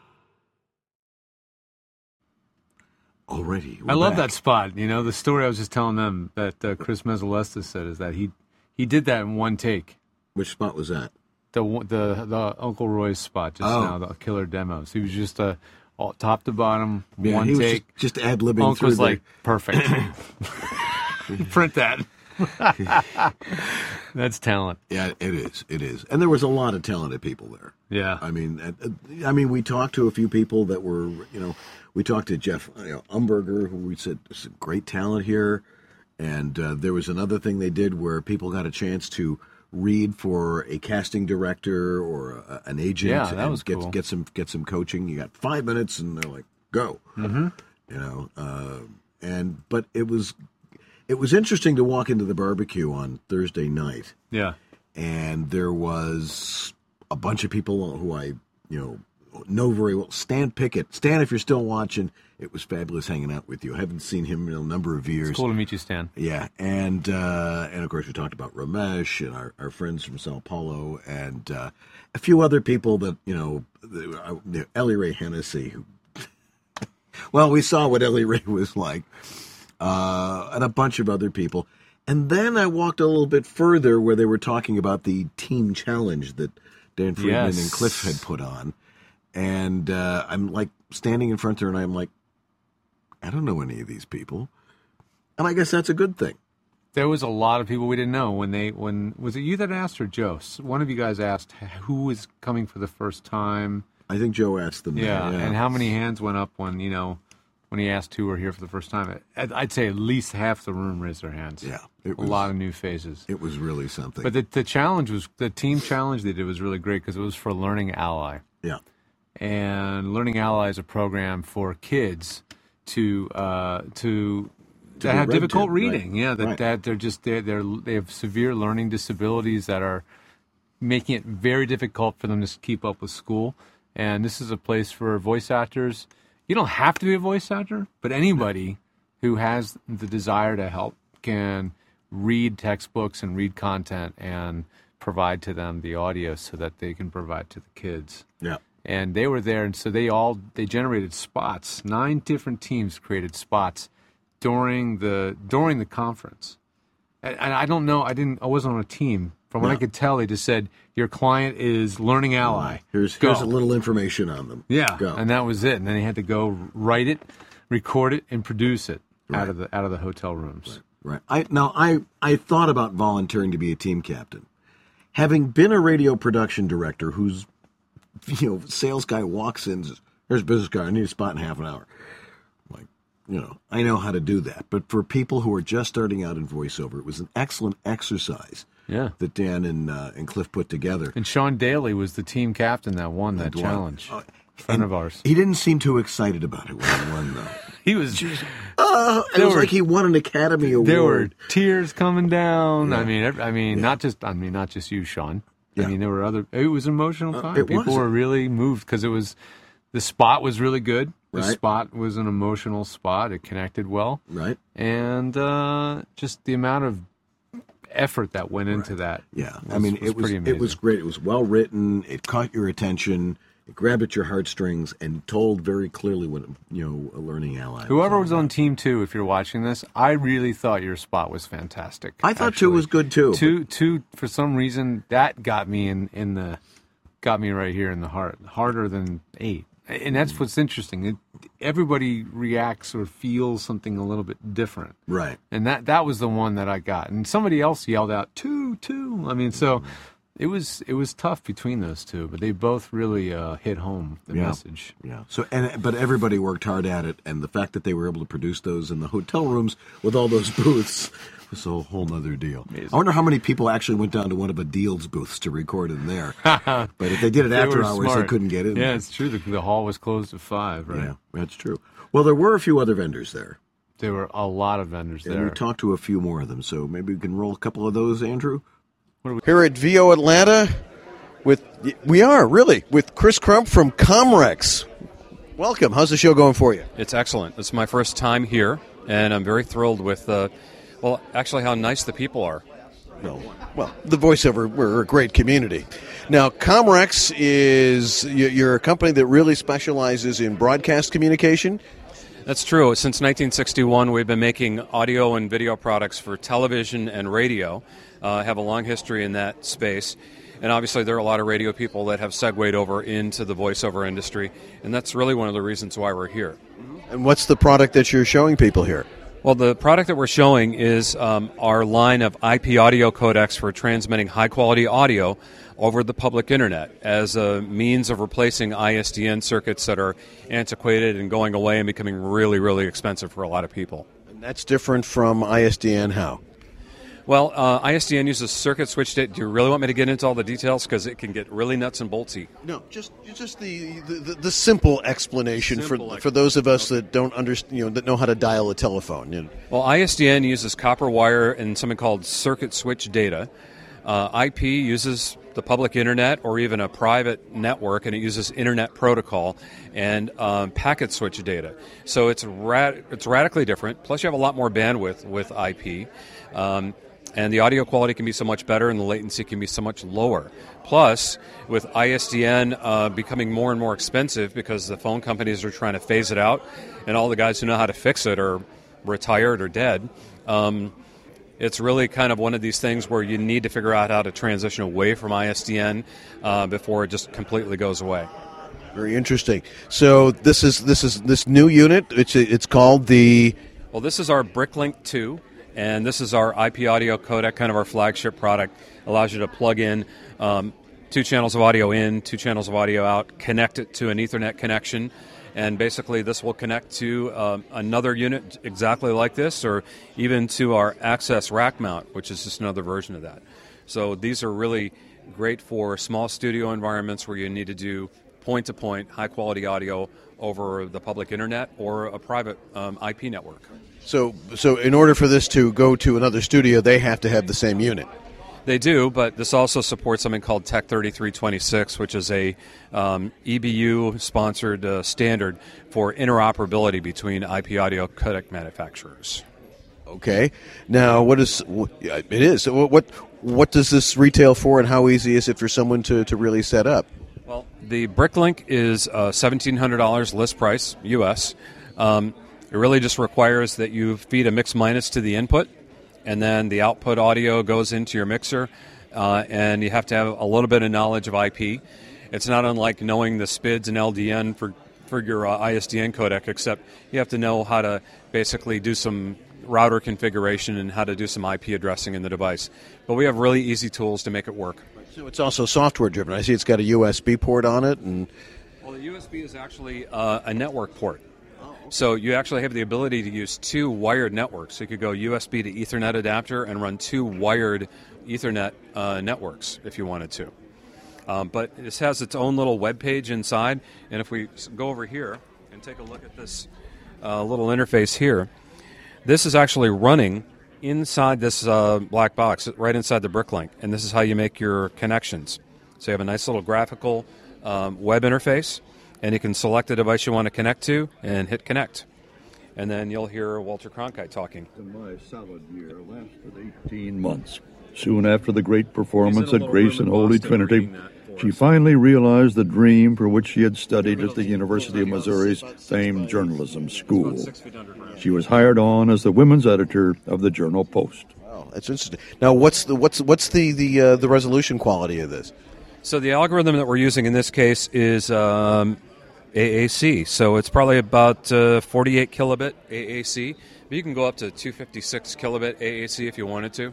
Already, I love that spot. You know, the story I was just telling them that Chris Mezzalestis said is that he did that in one take. Which spot was that? The Uncle Roy's spot just now, the killer demo. So he was just all, top to bottom, one he take. Was just ad-libbing Uncle was through like, perfect. Print that. That's talent. Yeah, it is. It is. And there was a lot of talented people there. Yeah. I mean, we talked to a few people that were, we talked to Jeff Umberger, who we said, there's some great talent here. And there was another thing they did where people got a chance to read for a casting director or an agent. Yeah, that and was cool. Get some coaching. You got 5 minutes, and they're like, go. Mm-hmm. But it was interesting to walk into the barbecue on Thursday night. Yeah. And there was a bunch of people who I, know very well. Stan Pickett. Stan, if you're still watching, it was fabulous hanging out with you. I haven't seen him in a number of years. It's cool to meet you, Stan. Yeah. And of course, we talked about Ramesh and our friends from Sao Paulo and a few other people that, Ellie Ray Hennessy. Well, we saw what Ellie Ray was like. And a bunch of other people. And then I walked a little bit further where they were talking about the team challenge that Dan Friedman and Cliff had put on. And I'm like standing in front of her and I'm like, I don't know any of these people. And I guess that's a good thing. There was a lot of people we didn't know when was it you that asked or Joe? One of you guys asked who was coming for the first time. I think Joe asked them. Yeah. And how many hands went up when he asked who were here for the first time? I'd say at least half the room raised their hands. Yeah. A lot of new faces. It was really something. But the challenge was, the team challenge they did was really great because it was for Learning Ally. Yeah. And Learning Ally is a program for kids to have difficult reading. Right. Yeah, that they have severe learning disabilities that are making it very difficult for them to keep up with school. And this is a place for voice actors. You don't have to be a voice actor, but anybody who has the desire to help can read textbooks and read content and provide to them the audio so that they can provide to the kids. Yeah. And they were there, and so they generated spots. 9 different teams created spots during the conference. And I don't know, I wasn't on a team. From what I could tell, they just said, your client is Learning Ally. Here's a little information on them. Yeah, go. And that was it. And then they had to go write it, record it, and produce it out of the hotel rooms. Right. I thought about volunteering to be a team captain. Having been a radio production director who's, sales guy walks in, says, here's a business card, I need a spot in half an hour. Like, I know how to do that. But for people who are just starting out in voiceover, it was an excellent exercise. Yeah, that Dan and Cliff put together. And Sean Daly was the team captain that won that challenge. Friend of ours. He didn't seem too excited about it when he won, though. He was. It was like he won an Academy Award. There were tears coming down. Yeah. I mean, not just you, Sean. I mean, there were it was an emotional time. People was. were really moved because the spot was really good. The Right. spot was an emotional spot. It connected well. Right. And just the amount of effort that went into that. Yeah. I mean, it was pretty amazing. it was great. It was well written. It caught your attention. It grabbed at your heartstrings and told very clearly what, a learning ally. Whoever was on Team 2, if you're watching this, I really thought your spot was fantastic. I thought 2 was good too. Two, for some reason, that got me got me right here in the heart, harder than 8. And that's what's interesting. Everybody reacts or feels something a little bit different. Right. And that was the one that I got. And somebody else yelled out, 2, 2. I mean, so it was tough between those two, but they both really hit home the message. Yeah. So, but everybody worked hard at it, and the fact that they were able to produce those in the hotel rooms with all those booths was a whole nother deal. Amazing. I wonder how many people actually went down to one of Adil's booths to record in there. But if they did it after hours, smart. they couldn't get in. Yeah, there. it's true. The hall was closed at 5, right? Yeah, that's true. Well, there were a few other vendors there. There were a lot of vendors and there. we talked to a few more of them, so maybe we can roll a couple of those, Andrew? Here at VO Atlanta, with Chris Crump from Comrex. Welcome. How's the show going for you? It's excellent. It's my first time here, and I'm very thrilled with, actually how nice the people are. Well, the voiceover, we're a great community. Now, Comrex you're a company that really specializes in broadcast communication. That's true. Since 1961, we've been making audio and video products for television and radio. Have a long history in that space. And obviously there are a lot of radio people that have segued over into the voiceover industry, and that's really one of the reasons why we're here. And what's the product that you're showing people here? Well, the product that we're showing is our line of IP audio codecs for transmitting high-quality audio over the public internet as a means of replacing ISDN circuits that are antiquated and going away and becoming really, really expensive for a lot of people. And that's different from ISDN how? Well, ISDN uses circuit switch data. Do you really want me to get into all the details? Because it can get really nuts and boltsy. No, just the simple explanation for those of us that don't understand, that know how to dial a telephone. Well, ISDN uses copper wire and something called circuit switch data. IP uses the public internet or even a private network, and it uses internet protocol and packet switch data. So it's radically different. Plus, you have a lot more bandwidth with IP. And the audio quality can be so much better and the latency can be so much lower. Plus, with ISDN becoming more and more expensive because the phone companies are trying to phase it out and all the guys who know how to fix it are retired or dead, it's really kind of one of these things where you need to figure out how to transition away from ISDN before it just completely goes away. Very interesting. So this new unit, it's called the... Well, this is our BrickLink 2. And this is our IP audio codec, kind of our flagship product. Allows you to plug in 2 channels of audio in, 2 channels of audio out, connect it to an Ethernet connection, and basically this will connect to another unit exactly like this, or even to our Access rack mount, which is just another version of that. So these are really great for small studio environments where you need to do point-to-point, high-quality audio over the public internet or a private IP network. So in order for this to go to another studio, they have to have the same unit. They do, but this also supports something called Tech 3326, which is a EBU-sponsored standard for interoperability between IP audio codec manufacturers. Okay. Now, what does this retail for, and how easy is it for someone to really set up? Well, the BrickLink is $1,700 list price, U.S. It really just requires that you feed a mix minus to the input, and then the output audio goes into your mixer, and you have to have a little bit of knowledge of IP. It's not unlike knowing the SPIDs and LDN for your ISDN codec, except you have to know how to basically do some router configuration and how to do some IP addressing in the device. But we have really easy tools to make it work. So it's also software driven. I see it's got a USB port on it. Well, the USB is actually a network port. So you actually have the ability to use 2 wired networks. So you could go USB to Ethernet adapter and run 2 wired Ethernet networks if you wanted to. But this has its own little web page inside. And if we go over here and take a look at this little interface here, this is actually running inside this black box, right inside the BrickLink. And this is how you make your connections. So you have a nice little graphical web interface, and you can select the device you want to connect to and hit connect. And then you'll hear Walter Cronkite talking. My salad year lasted 18 months. Soon after the great performance at Grace and Holy Trinity, she finally realized the dream for which she had studied at the University of Missouri's famed journalism school. She was hired on as the women's editor of the Journal Post. Wow, that's interesting. Now, what's the resolution quality of this? So the algorithm that we're using in this case is AAC. So it's probably about 48 kilobit AAC. But you can go up to 256 kilobit AAC if you wanted to.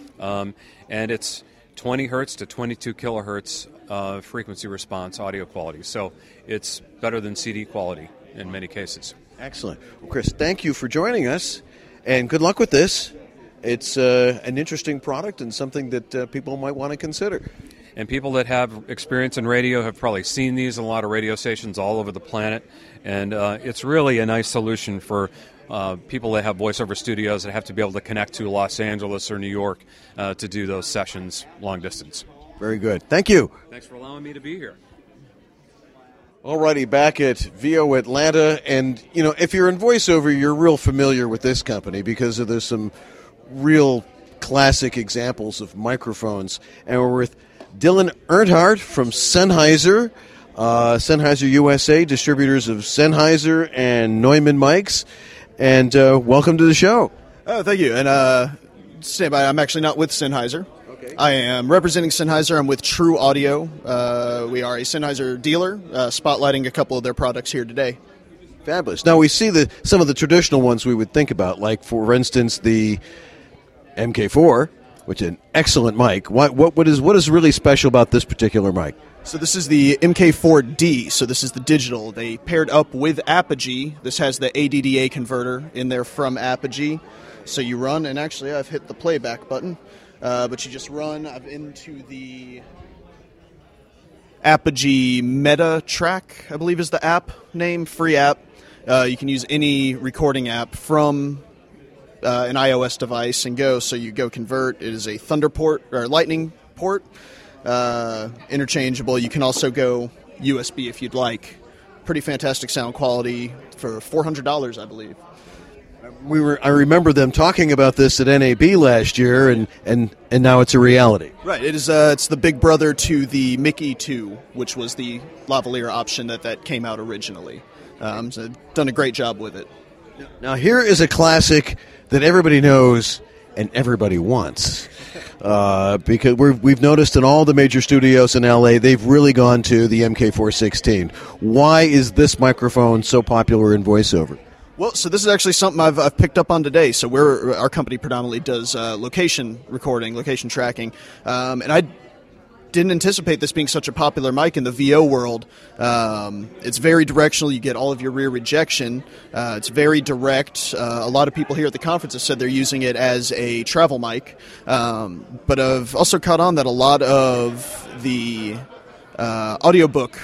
And it's 20 hertz to 22 kilohertz frequency response audio quality. So it's better than CD quality in many cases. Excellent. Well, Chris, thank you for joining us, and good luck with this. It's an interesting product and something that people might want to consider. And people that have experience in radio have probably seen these in a lot of radio stations all over the planet. And it's really a nice solution for people that have voiceover studios that have to be able to connect to Los Angeles or New York to do those sessions long distance. Very good. Thank you. Thanks for allowing me to be here. Alrighty, back at VO Atlanta. And, you know, if you're in voiceover, you're real familiar with this company because there's some real classic examples of microphones. And we're with Dylan Earnhardt from Sennheiser, Sennheiser USA, distributors of Sennheiser and Neumann mics. And welcome to the show. Oh, thank you. And stand by, I'm actually not with Sennheiser. Okay. I am representing Sennheiser. I'm with True Audio. We are a Sennheiser dealer, spotlighting a couple of their products here today. Fabulous. Now, we see some of the traditional ones we would think about, like, for instance, the MK4, which is an excellent mic. What is really special about this particular mic? So this is the MK4D, so this is the digital. They paired up with Apogee. This has the ADDA converter in there from Apogee. So you run, and actually I've hit the playback button, but you just run into the Apogee Meta Track, I believe is the app name, free app. You can use any recording app from an iOS device and go. So you go convert. It is a Thunderport or Lightning port, interchangeable. You can also go USB if you'd like. Pretty fantastic sound quality for $400, I believe. I remember them talking about this at NAB last year, and now it's a reality. Right. It is. It's the big brother to the Mickey 2, which was the lavalier option that came out originally. So done a great job with it. Now here is a classic that everybody knows and everybody wants, because we've noticed in all the major studios in LA, they've really gone to the MK416. Why is this microphone so popular in voiceover? Well, so this is actually something I've picked up on today. So our company predominantly does location recording, location tracking, and I didn't anticipate this being such a popular mic in the VO world. It's very directional. You get all of your rear rejection. It's very direct. A lot of people here at the conference have said they're using it as a travel mic. But I've also caught on that a lot of the audiobook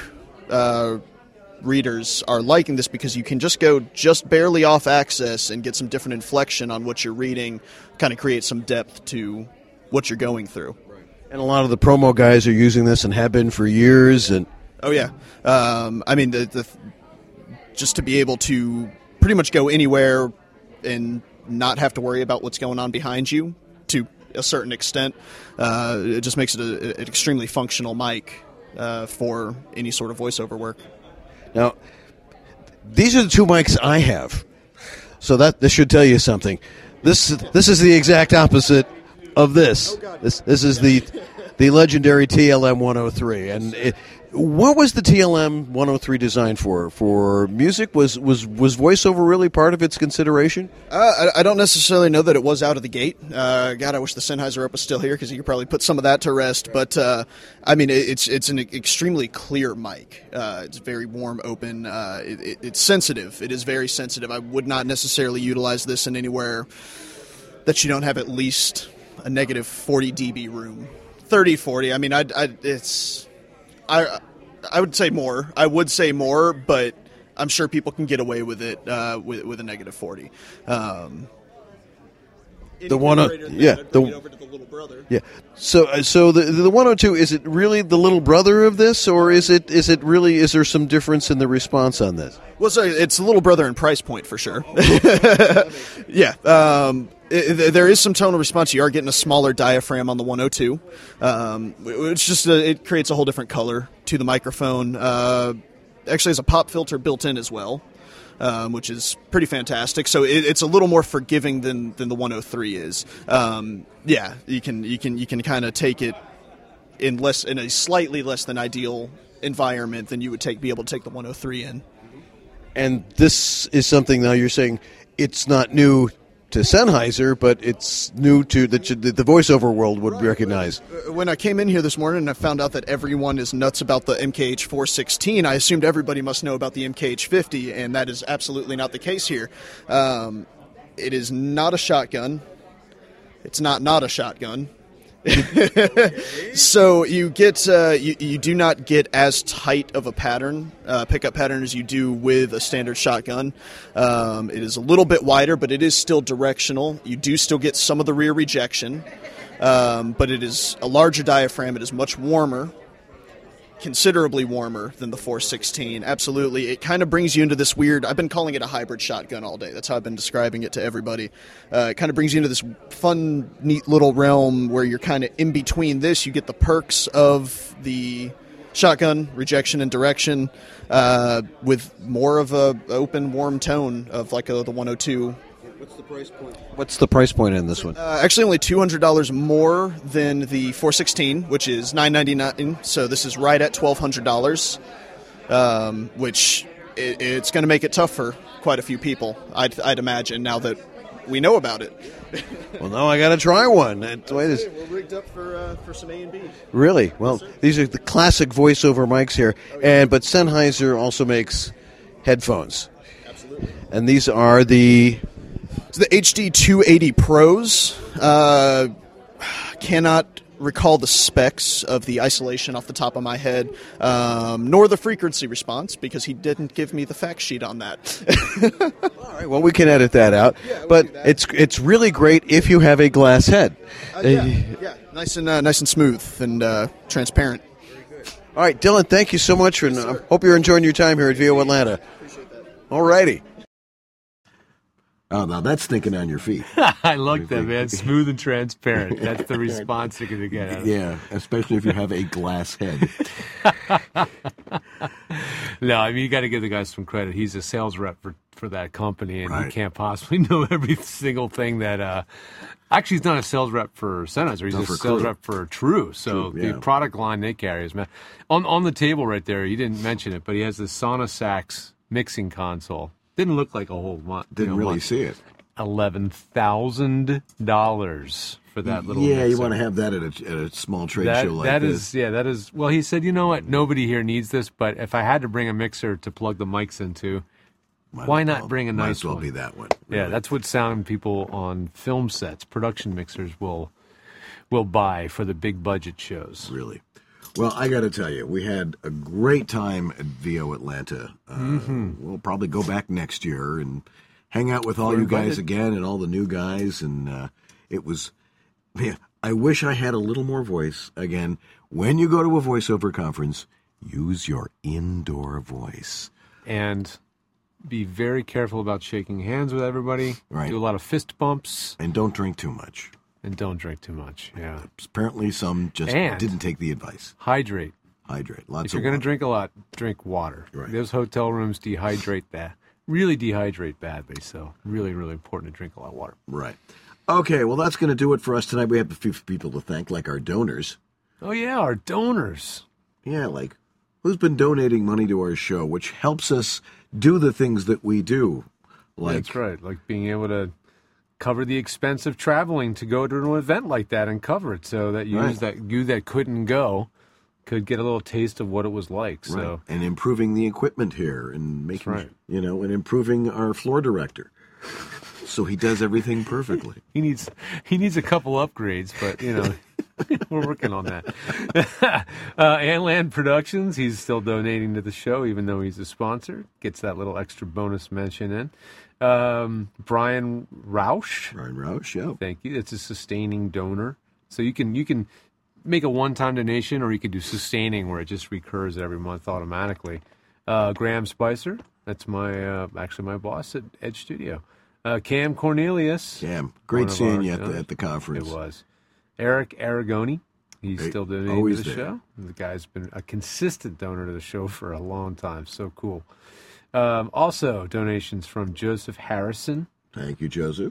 readers are liking this because you can just go just barely off axis and get some different inflection on what you're reading, kind of create some depth to what you're going through. And a lot of the promo guys are using this and have been for years. And oh yeah, I mean, just to be able to pretty much go anywhere and not have to worry about what's going on behind you to a certain extent, it just makes it an extremely functional mic for any sort of voiceover work. Now, these are the two mics I have, so this should tell you something. This is the exact opposite of this. This is the legendary TLM 103. And what was the TLM 103 designed for? For music? Was voiceover really part of its consideration? I don't necessarily know that it was out of the gate. God, I wish the Sennheiser up was still here because you could probably put some of that to rest. But I mean, it's an extremely clear mic. It's very warm, open. It's sensitive. It is very sensitive. I would not necessarily utilize this in anywhere that you don't have at least a negative 40 dB room. 30, 40. I mean, I would say more. I would say more, but I'm sure people can get away with it with a negative 40. The 102, yeah. Yeah. So the 102, is it really the little brother of this, or is it really? Is there some difference in the response on this? Well, so it's a little brother in price point for sure. Yeah. There is some tonal response. You are getting a smaller diaphragm on the 102. It's just it creates a whole different color to the microphone. Actually, has a pop filter built in as well, which is pretty fantastic. So it's a little more forgiving than the 103 is. Yeah, you can kind of take it in a slightly less than ideal environment than you would be able to take the 103 in. And this is something now you're saying it's not new to Sennheiser, but it's new to the voiceover world would recognize. When I came in here this morning and I found out that everyone is nuts about the MKH 416, I assumed everybody must know about the MKH 50, and that is absolutely not the case here. It is not a shotgun. It's not a shotgun. So you get you do not get as tight of a pattern, pickup pattern, as you do with a standard shotgun. It is a little bit wider, but it is still directional. You do still get some of the rear rejection, but it is a larger diaphragm. It is much warmer, considerably warmer than the 416. Absolutely. It kind of brings you into this weird, I've been calling it a hybrid shotgun all day. That's how I've been describing it to everybody. It kind of brings you into this fun, neat little realm where you're kind of in between this. You get the perks of the shotgun, rejection and direction, with more of a open, warm tone of like the 102. What's the price point? What's the price point in this one? Actually, only $200 more than the 416, which is $999. So this is right at $1,200, which it's going to make it tough for quite a few people, I'd imagine, now that we know about it. Well, now I got to try one. We're rigged up for some A and B. Really? Well, these are the classic voiceover mics here, but Sennheiser also makes headphones. Absolutely. And these are the HD 280 Pros. Cannot recall the specs of the isolation off the top of my head, nor the frequency response, because he didn't give me the fact sheet on that. All right, well, we can edit that out. But it's really great if you have a glass head. Yeah, nice and smooth and transparent. All right, Dylan, thank you so much, and hope you're enjoying your time here at VO Atlanta. Appreciate that. All righty. Oh, now that's thinking on your feet. I like that, man. Smooth and transparent. That's the response you're going to get out of it. Yeah, especially if you have a glass head. No, I mean, you got to give the guy some credit. He's a sales rep for that company, and Right. he can't possibly know every single thing that... Actually, he's not a sales rep for Sennheiser. He's No, a for sales True. rep for True. So True, yeah. the product line they carry is... On the table right there, he didn't mention it, but he has the Sonosax mixing console. Didn't look like a whole lot. Didn't really see it. $11,000 for that little Yeah, mixer. you want to have that at a small trade show like this. That is. Well, he said, you know what? Nobody here needs this, but if I had to bring a mixer to plug the mics into, why not bring a Might nice as well one? be that one. Yeah, that's what sound people on film sets, production mixers will buy for the big budget shows. Really. Well, I got to tell you, we had a great time at VO Atlanta. We'll probably go back next year and hang out with all We're you guys invited. again and all the new guys. And it was, man, I wish I had a little more voice. Again, when you go to a voiceover conference, use your indoor voice. And be very careful about shaking hands with everybody. Right. Do a lot of fist bumps. And don't drink too much. And don't drink too much, yeah. Apparently some just And didn't take the advice. Hydrate. Hydrate. Lots If you're of going to water. drink a lot, drink water. Right. Those hotel rooms dehydrate really dehydrate badly, so really, really important to drink a lot of water. Right. Okay, well, that's going to do it for us tonight. We have a few people to thank, like our donors. Oh, yeah, our donors. Yeah, like who's been donating money to our show, which helps us do the things that we do. Like, That's right, like being able to cover the expense of traveling to go to an event like that and cover it so that you Right. that couldn't go could get a little taste of what it was like. So right. And improving the equipment here and making, right. and improving our floor director. So he does everything perfectly. he needs a couple upgrades, but We're working on that. Anland Productions, he's still donating to the show, even though he's a sponsor. Gets that little extra bonus mention in. Brian Roush. Brian Roush, yeah. Thank you. It's a sustaining donor. So you can make a one-time donation, or you can do sustaining, where it just recurs every month automatically. Graham Spicer, that's my actually my boss at Edge Studio. Cam Cornelius. Cam, great seeing you at the conference. It was. Eric Aragoni, he's still donating always to the there. show. The guy's been a consistent donor to the show for a long time. So cool. Also, donations from Joseph Harrison. Thank you, Joseph.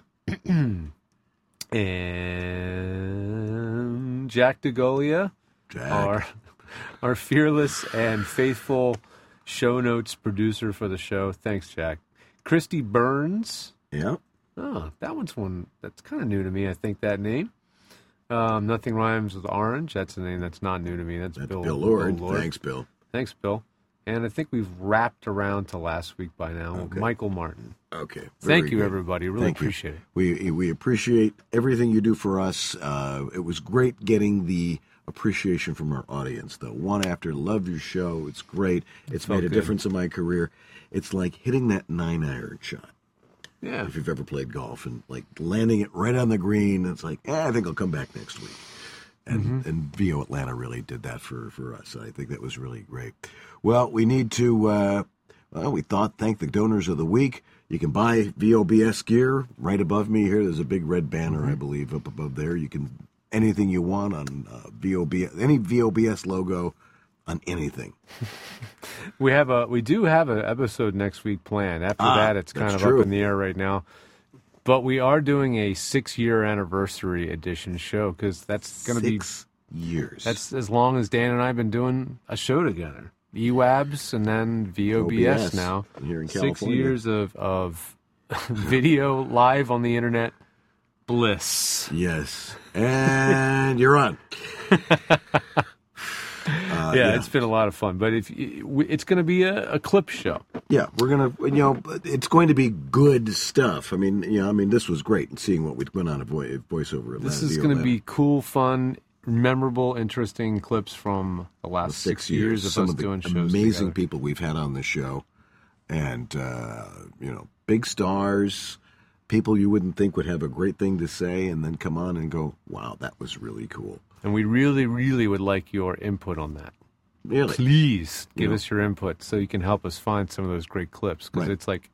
And Jack DeGolia, Jack. our fearless and faithful show notes producer for the show. Thanks, Jack. Christy Burns. Yeah. Oh, that one's one that's kind of new to me, I think, that name. Nothing Rhymes with Orange. That's a name that's not new to me. That's Bill Lord. Lord. Thanks, Bill. Thanks, Bill. And I think we've wrapped around to last week by now. Okay. Michael Martin. Okay. Thank you, good. everybody. Really Thank you. appreciate it. We appreciate everything you do for us. It was great getting the appreciation from our audience, though. One after, love your show. It's great. It's felt made a good. difference in my career. It's like hitting that 9-iron shot. Yeah. If you've ever played golf and like landing it right on the green, it's like, I think I'll come back next week. And VO Atlanta really did that for us. I think that was really great. Well, we need to, we thought, thank the donors of the week. You can buy VOBS gear right above me here. There's a big red banner, I believe, up above there. You can, anything you want on VOBS, any VOBS logo on anything. We do have an episode next week planned. After that, it's kind of true. up in the air right now. But we are doing a 6-year anniversary edition show, because that's going to be 6 years. That's as long as Dan and I have been doing a show together. EWABS and then VOBS now. Here in 6 California. years of video live on the internet bliss. Yes. And you're on. Yeah, it's been a lot of fun. But it's going to be a clip show. Yeah, we're gonna, it's going to be good stuff. I mean, this was great, and seeing what went on at voiceover. This is going to be cool, fun, memorable, interesting clips from the last 6 years of Some us of the doing shows amazing together. people we've had on the show, and big stars, people you wouldn't think would have a great thing to say, and then come on and go, "Wow, that was really cool." And we really, really would like your input on that. Really? Please give us your input so you can help us find some of those great clips. Because it's like,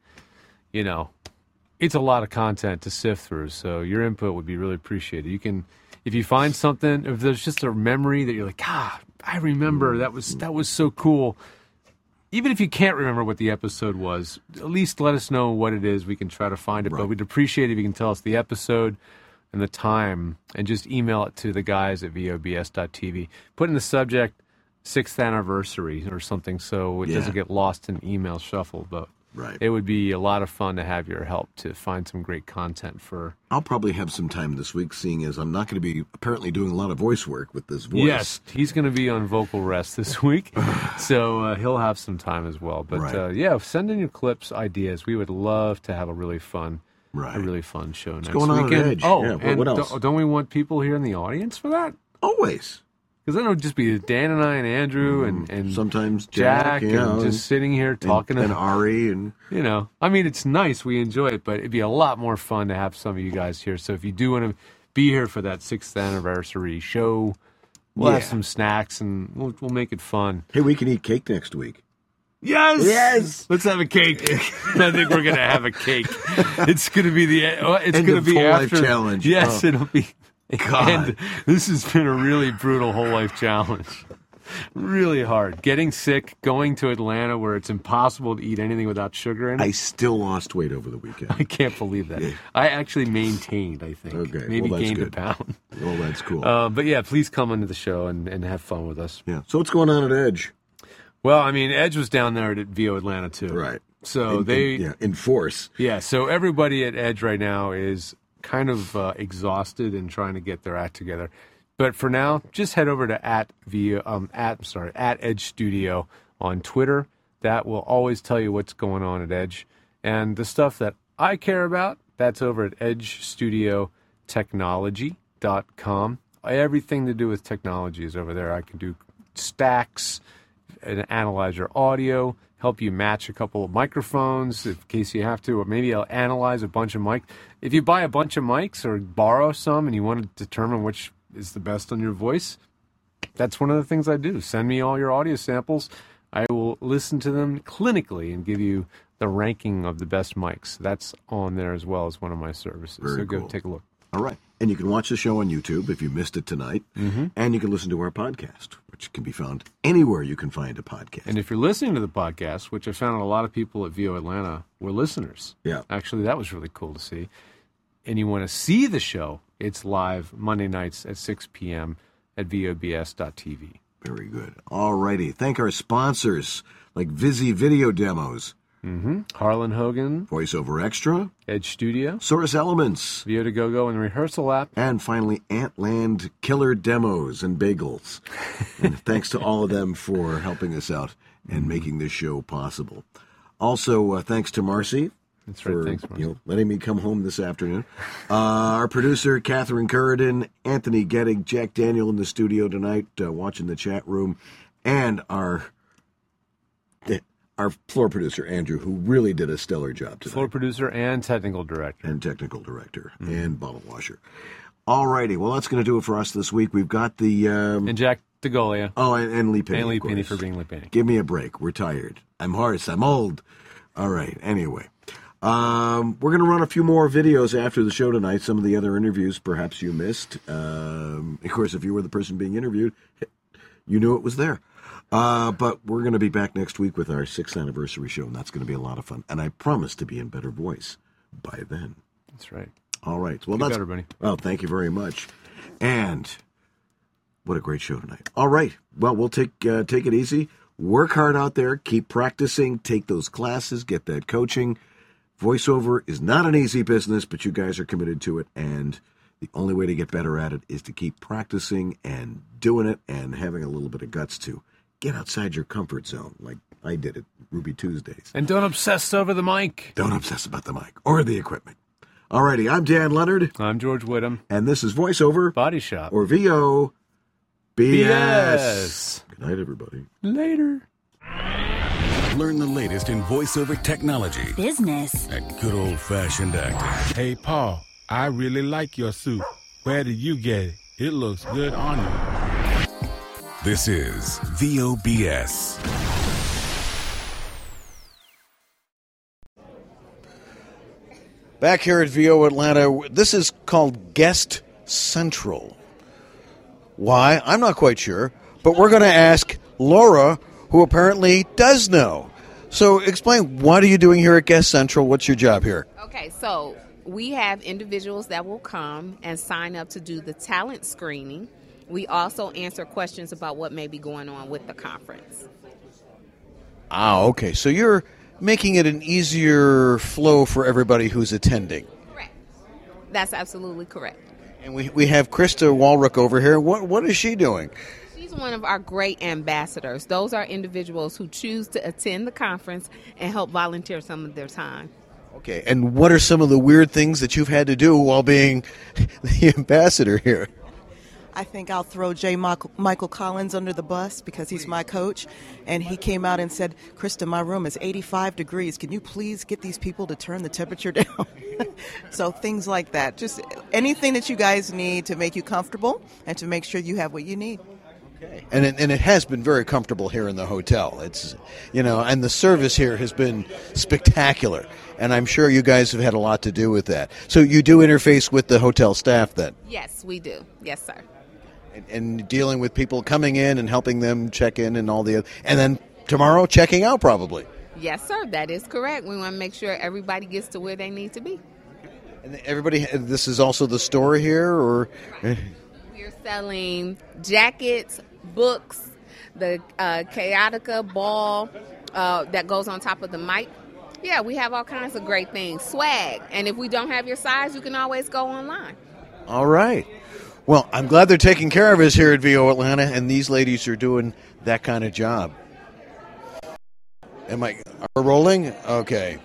it's a lot of content to sift through. So your input would be really appreciated. You can, if you find something, if there's just a memory that you're like, I remember that was so cool. Even if you can't remember what the episode was, at least let us know what it is. We can try to find it. But we'd appreciate it if you can tell us the episode and the time, and just email it to the guys at VOBS.tv. Put in the subject 6th anniversary or something, so it doesn't get lost in email shuffle. But it would be a lot of fun to have your help to find some great content for. I'll probably have some time this week, seeing as I'm not going to be apparently doing a lot of voice work with this voice. Yes, he's going to be on vocal rest this week, so he'll have some time as well. But send in your clips, ideas. We would love to have a really fun. A really fun show next going on at weekend. Edge? Oh, Yeah, and what else? Don't we want people here in the audience for that? Always. Because then it would just be Dan and I and Andrew and sometimes Jack Jack, and just sitting here talking and Ari and I mean, it's nice, we enjoy it, but it'd be a lot more fun to have some of you guys here. So if you do want to be here for that 6th anniversary show, we'll have some snacks and we'll make it fun. Hey, we can eat cake next week. Yes. Let's have a cake. I think we're gonna have a cake. It's gonna be it's End gonna of be Whole Life after Challenge. Yes, Oh. it'll be. God. And this has been a really brutal whole life challenge. Really hard. Getting sick, going to Atlanta where it's impossible to eat anything without sugar in it. I still lost weight over the weekend. I can't believe that. I actually maintained, I think. Okay. Maybe well, that's gained good. a pound. Well, that's cool. But yeah, please come into the show and have fun with us. Yeah. So what's going on at Edge? Well, I mean, Edge was down there at VO Atlanta too. Right. So in force. Yeah. So everybody at Edge right now is kind of exhausted and trying to get their act together. But for now, just head over to at Edge Studio on Twitter. That will always tell you what's going on at Edge. And the stuff that I care about, that's over at edgestudiotechnology.com. everything to do with technology is over there. I can do stacks and analyze your audio, help you match a couple of microphones in case you have to, or maybe I'll analyze a bunch of mics. If you buy a bunch of mics or borrow some and you want to determine which is the best on your voice, that's one of the things I do. Send me all your audio samples. I will listen to them clinically and give you the ranking of the best mics. That's on there as well as one of my services. Very so go cool. take a look. All right. And you can watch the show on YouTube if you missed it tonight. Mm-hmm. And you can listen to our podcast, which can be found anywhere you can find a podcast. And if you're listening to the podcast, which I found a lot of people at VO Atlanta were listeners. Yeah. Actually, that was really cool to see. And you want to see the show, it's live Monday nights at 6 p.m. at VOBS.tv. Very good. All righty. Thank our sponsors like Vizzy Video Demos. Mm-hmm. Harlan Hogan. VoiceOver Extra. Edge Studio. Source Elements. VO2 Go and the Rehearsal app. And finally, Antland Killer Demos and Bagels. And thanks to all of them for helping us out and making this show possible. Also, thanks to Marcy. That's right. Thanks, Marcy. Letting me come home this afternoon. Our producer, Catherine Curridon, Anthony Gettig, Jack Daniel in the studio tonight, watching the chat room, and our floor producer, Andrew, who really did a stellar job tonight. Floor producer and technical director. And bottle washer. All righty. Well, that's going to do it for us this week. We've got the... and Jack DeGolia. Oh, and Lee Penny. And Lee Penny for being Lee Penny. Give me a break. We're tired. I'm hoarse. I'm old. All right. Anyway. We're going to run a few more videos after the show tonight. Some of the other interviews perhaps you missed. Of course, if you were the person being interviewed, you knew it was there. But we're going to be back next week with our 6th anniversary show, and that's going to be a lot of fun. And I promise to be in better voice by then. That's right. All right. Well, that's better, buddy. Well, thank you very much. And what a great show tonight. All right. Well, we'll take it easy. Work hard out there. Keep practicing. Take those classes. Get that coaching. Voiceover is not an easy business, but you guys are committed to it, and the only way to get better at it is to keep practicing and doing it and having a little bit of guts to get outside your comfort zone, like I did at Ruby Tuesdays. And don't obsess over the mic. Don't obsess about the mic or the equipment. All righty, I'm Dan Leonard. I'm George Whittam. And this is Voiceover Body Shop. Or VO BS. Good night, everybody. Later. Learn the latest in voiceover technology, business, and good old-fashioned acting. Hey, Paul, I really like your suit. Where did you get it? It looks good on you. This is VOBS. Back here at VO Atlanta, this is called Guest Central. Why? I'm not quite sure, but we're going to ask Laura, who apparently does know. So explain, what are you doing here at Guest Central? What's your job here? Okay, so we have individuals that will come and sign up to do the talent screening. We also answer questions about what may be going on with the conference. Ah, okay. So you're making it an easier flow for everybody who's attending. Correct. That's absolutely correct. And we have Krista Walrick over here. What is she doing? She's one of our great ambassadors. Those are individuals who choose to attend the conference and help volunteer some of their time. Okay, and what are some of the weird things that you've had to do while being the ambassador here? I think I'll throw J. Michael Collins under the bus because he's my coach. And he came out and said, Krista, my room is 85 degrees. Can you please get these people to turn the temperature down? So things like that. Just anything that you guys need to make you comfortable and to make sure you have what you need. Okay. And it has been very comfortable here in the hotel. It's, and the service here has been spectacular. And I'm sure you guys have had a lot to do with that. So you do interface with the hotel staff then? Yes, we do. Yes, sir. And dealing with people coming in and helping them check in and all the other. And then tomorrow, checking out probably. Yes, sir. That is correct. We want to make sure everybody gets to where they need to be. And everybody, this is also the store here, or? Right. We're selling jackets, books, the Chaotica ball that goes on top of the mic. Yeah, we have all kinds of great things. Swag. And if we don't have your size, you can always go online. All right. Well, I'm glad they're taking care of us here at VO Atlanta, and these ladies are doing that kind of job. Are we rolling? Okay.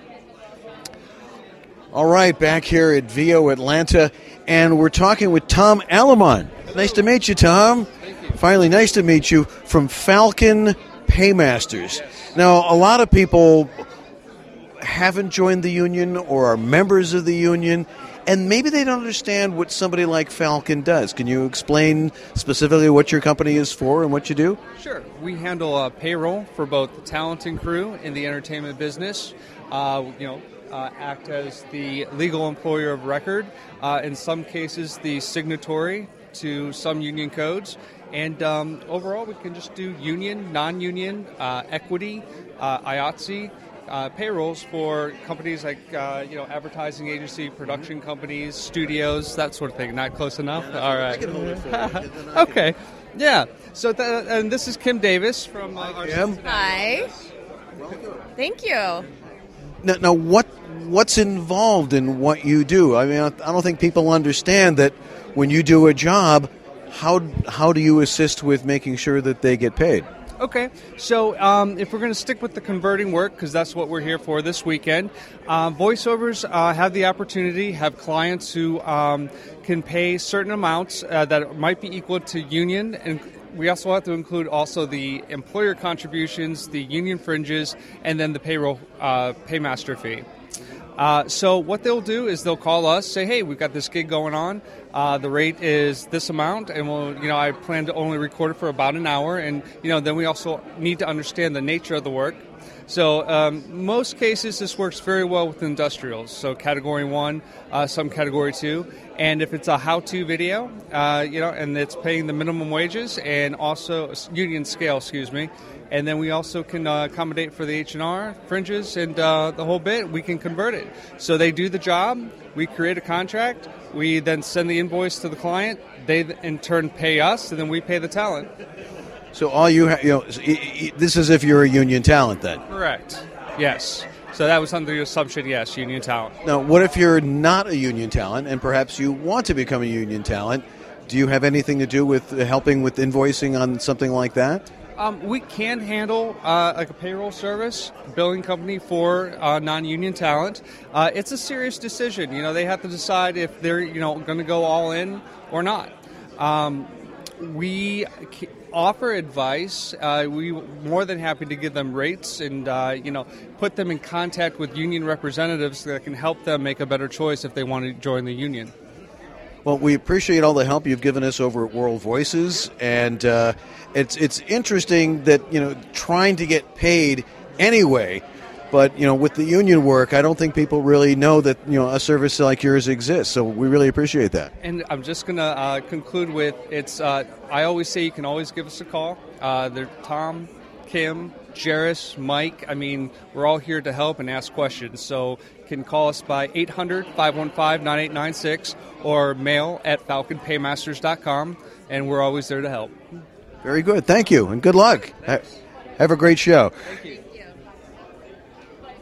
All right, back here at VO Atlanta, and we're talking with Tom Alamon. Nice to meet you, Tom. Finally, nice to meet you from Falcon Paymasters. Now, a lot of people haven't joined the union or are members of the union, and maybe they don't understand what somebody like Falcon does. Can you explain specifically what your company is for and what you do? Sure. We handle payroll for both the talent and crew in the entertainment business. Act as the legal employer of record, in some cases the signatory to some union codes, and overall we can just do union, non-union, equity, IATSE, payrolls for companies like advertising agency, production companies, studios, that sort of thing. Not close enough? All right. Okay. Yeah. So and this is Kim Davis from our Hi. Thank you. Now, what's involved in what you do? I mean, I don't think people understand that when you do a job, how do you assist with making sure that they get paid? Okay, so if we're going to stick with the converting work, because that's what we're here for this weekend, voiceovers have the opportunity, have clients who can pay certain amounts that might be equal to union, and we also have to include also the employer contributions, the union fringes, and then the payroll paymaster fee. So what they'll do is they'll call us, say, hey, we've got this gig going on. The rate is this amount, and I plan to only record it for about an hour. And, then we also need to understand the nature of the work. So most cases, this works very well with industrials. So Category 1, some Category 2. And if it's a how-to video, and it's paying the minimum wages and also union scale, and then we also can accommodate for the H&R, fringes, and the whole bit. We can convert it. So they do the job. We create a contract. We then send the invoice to the client. They, in turn, pay us, and then we pay the talent. So all you this is if you're a union talent, then? Correct. Yes. So that was under the assumption, yes, union talent. Now, what if you're not a union talent and perhaps you want to become a union talent? Do you have anything to do with helping with invoicing on something like that? We can handle like a payroll service, billing company for non-union talent. It's a serious decision. They have to decide if they're going to go all in or not. We offer advice. We're more than happy to give them rates and put them in contact with union representatives that can help them make a better choice if they want to join the union. Well, we appreciate all the help you've given us over at World Voices, and it's interesting that trying to get paid anyway, but with the union work, I don't think people really know that a service like yours exists. So we really appreciate that. And I'm just going to conclude with I always say you can always give us a call. They're Tom, Kim, Jairus, Mike. I mean, we're all here to help and ask questions. So you can call us by 800-515-9896 or mail at falconpaymasters.com, and we're always there to help. Very good. Thank you, and good luck. Have a great show. Thank you.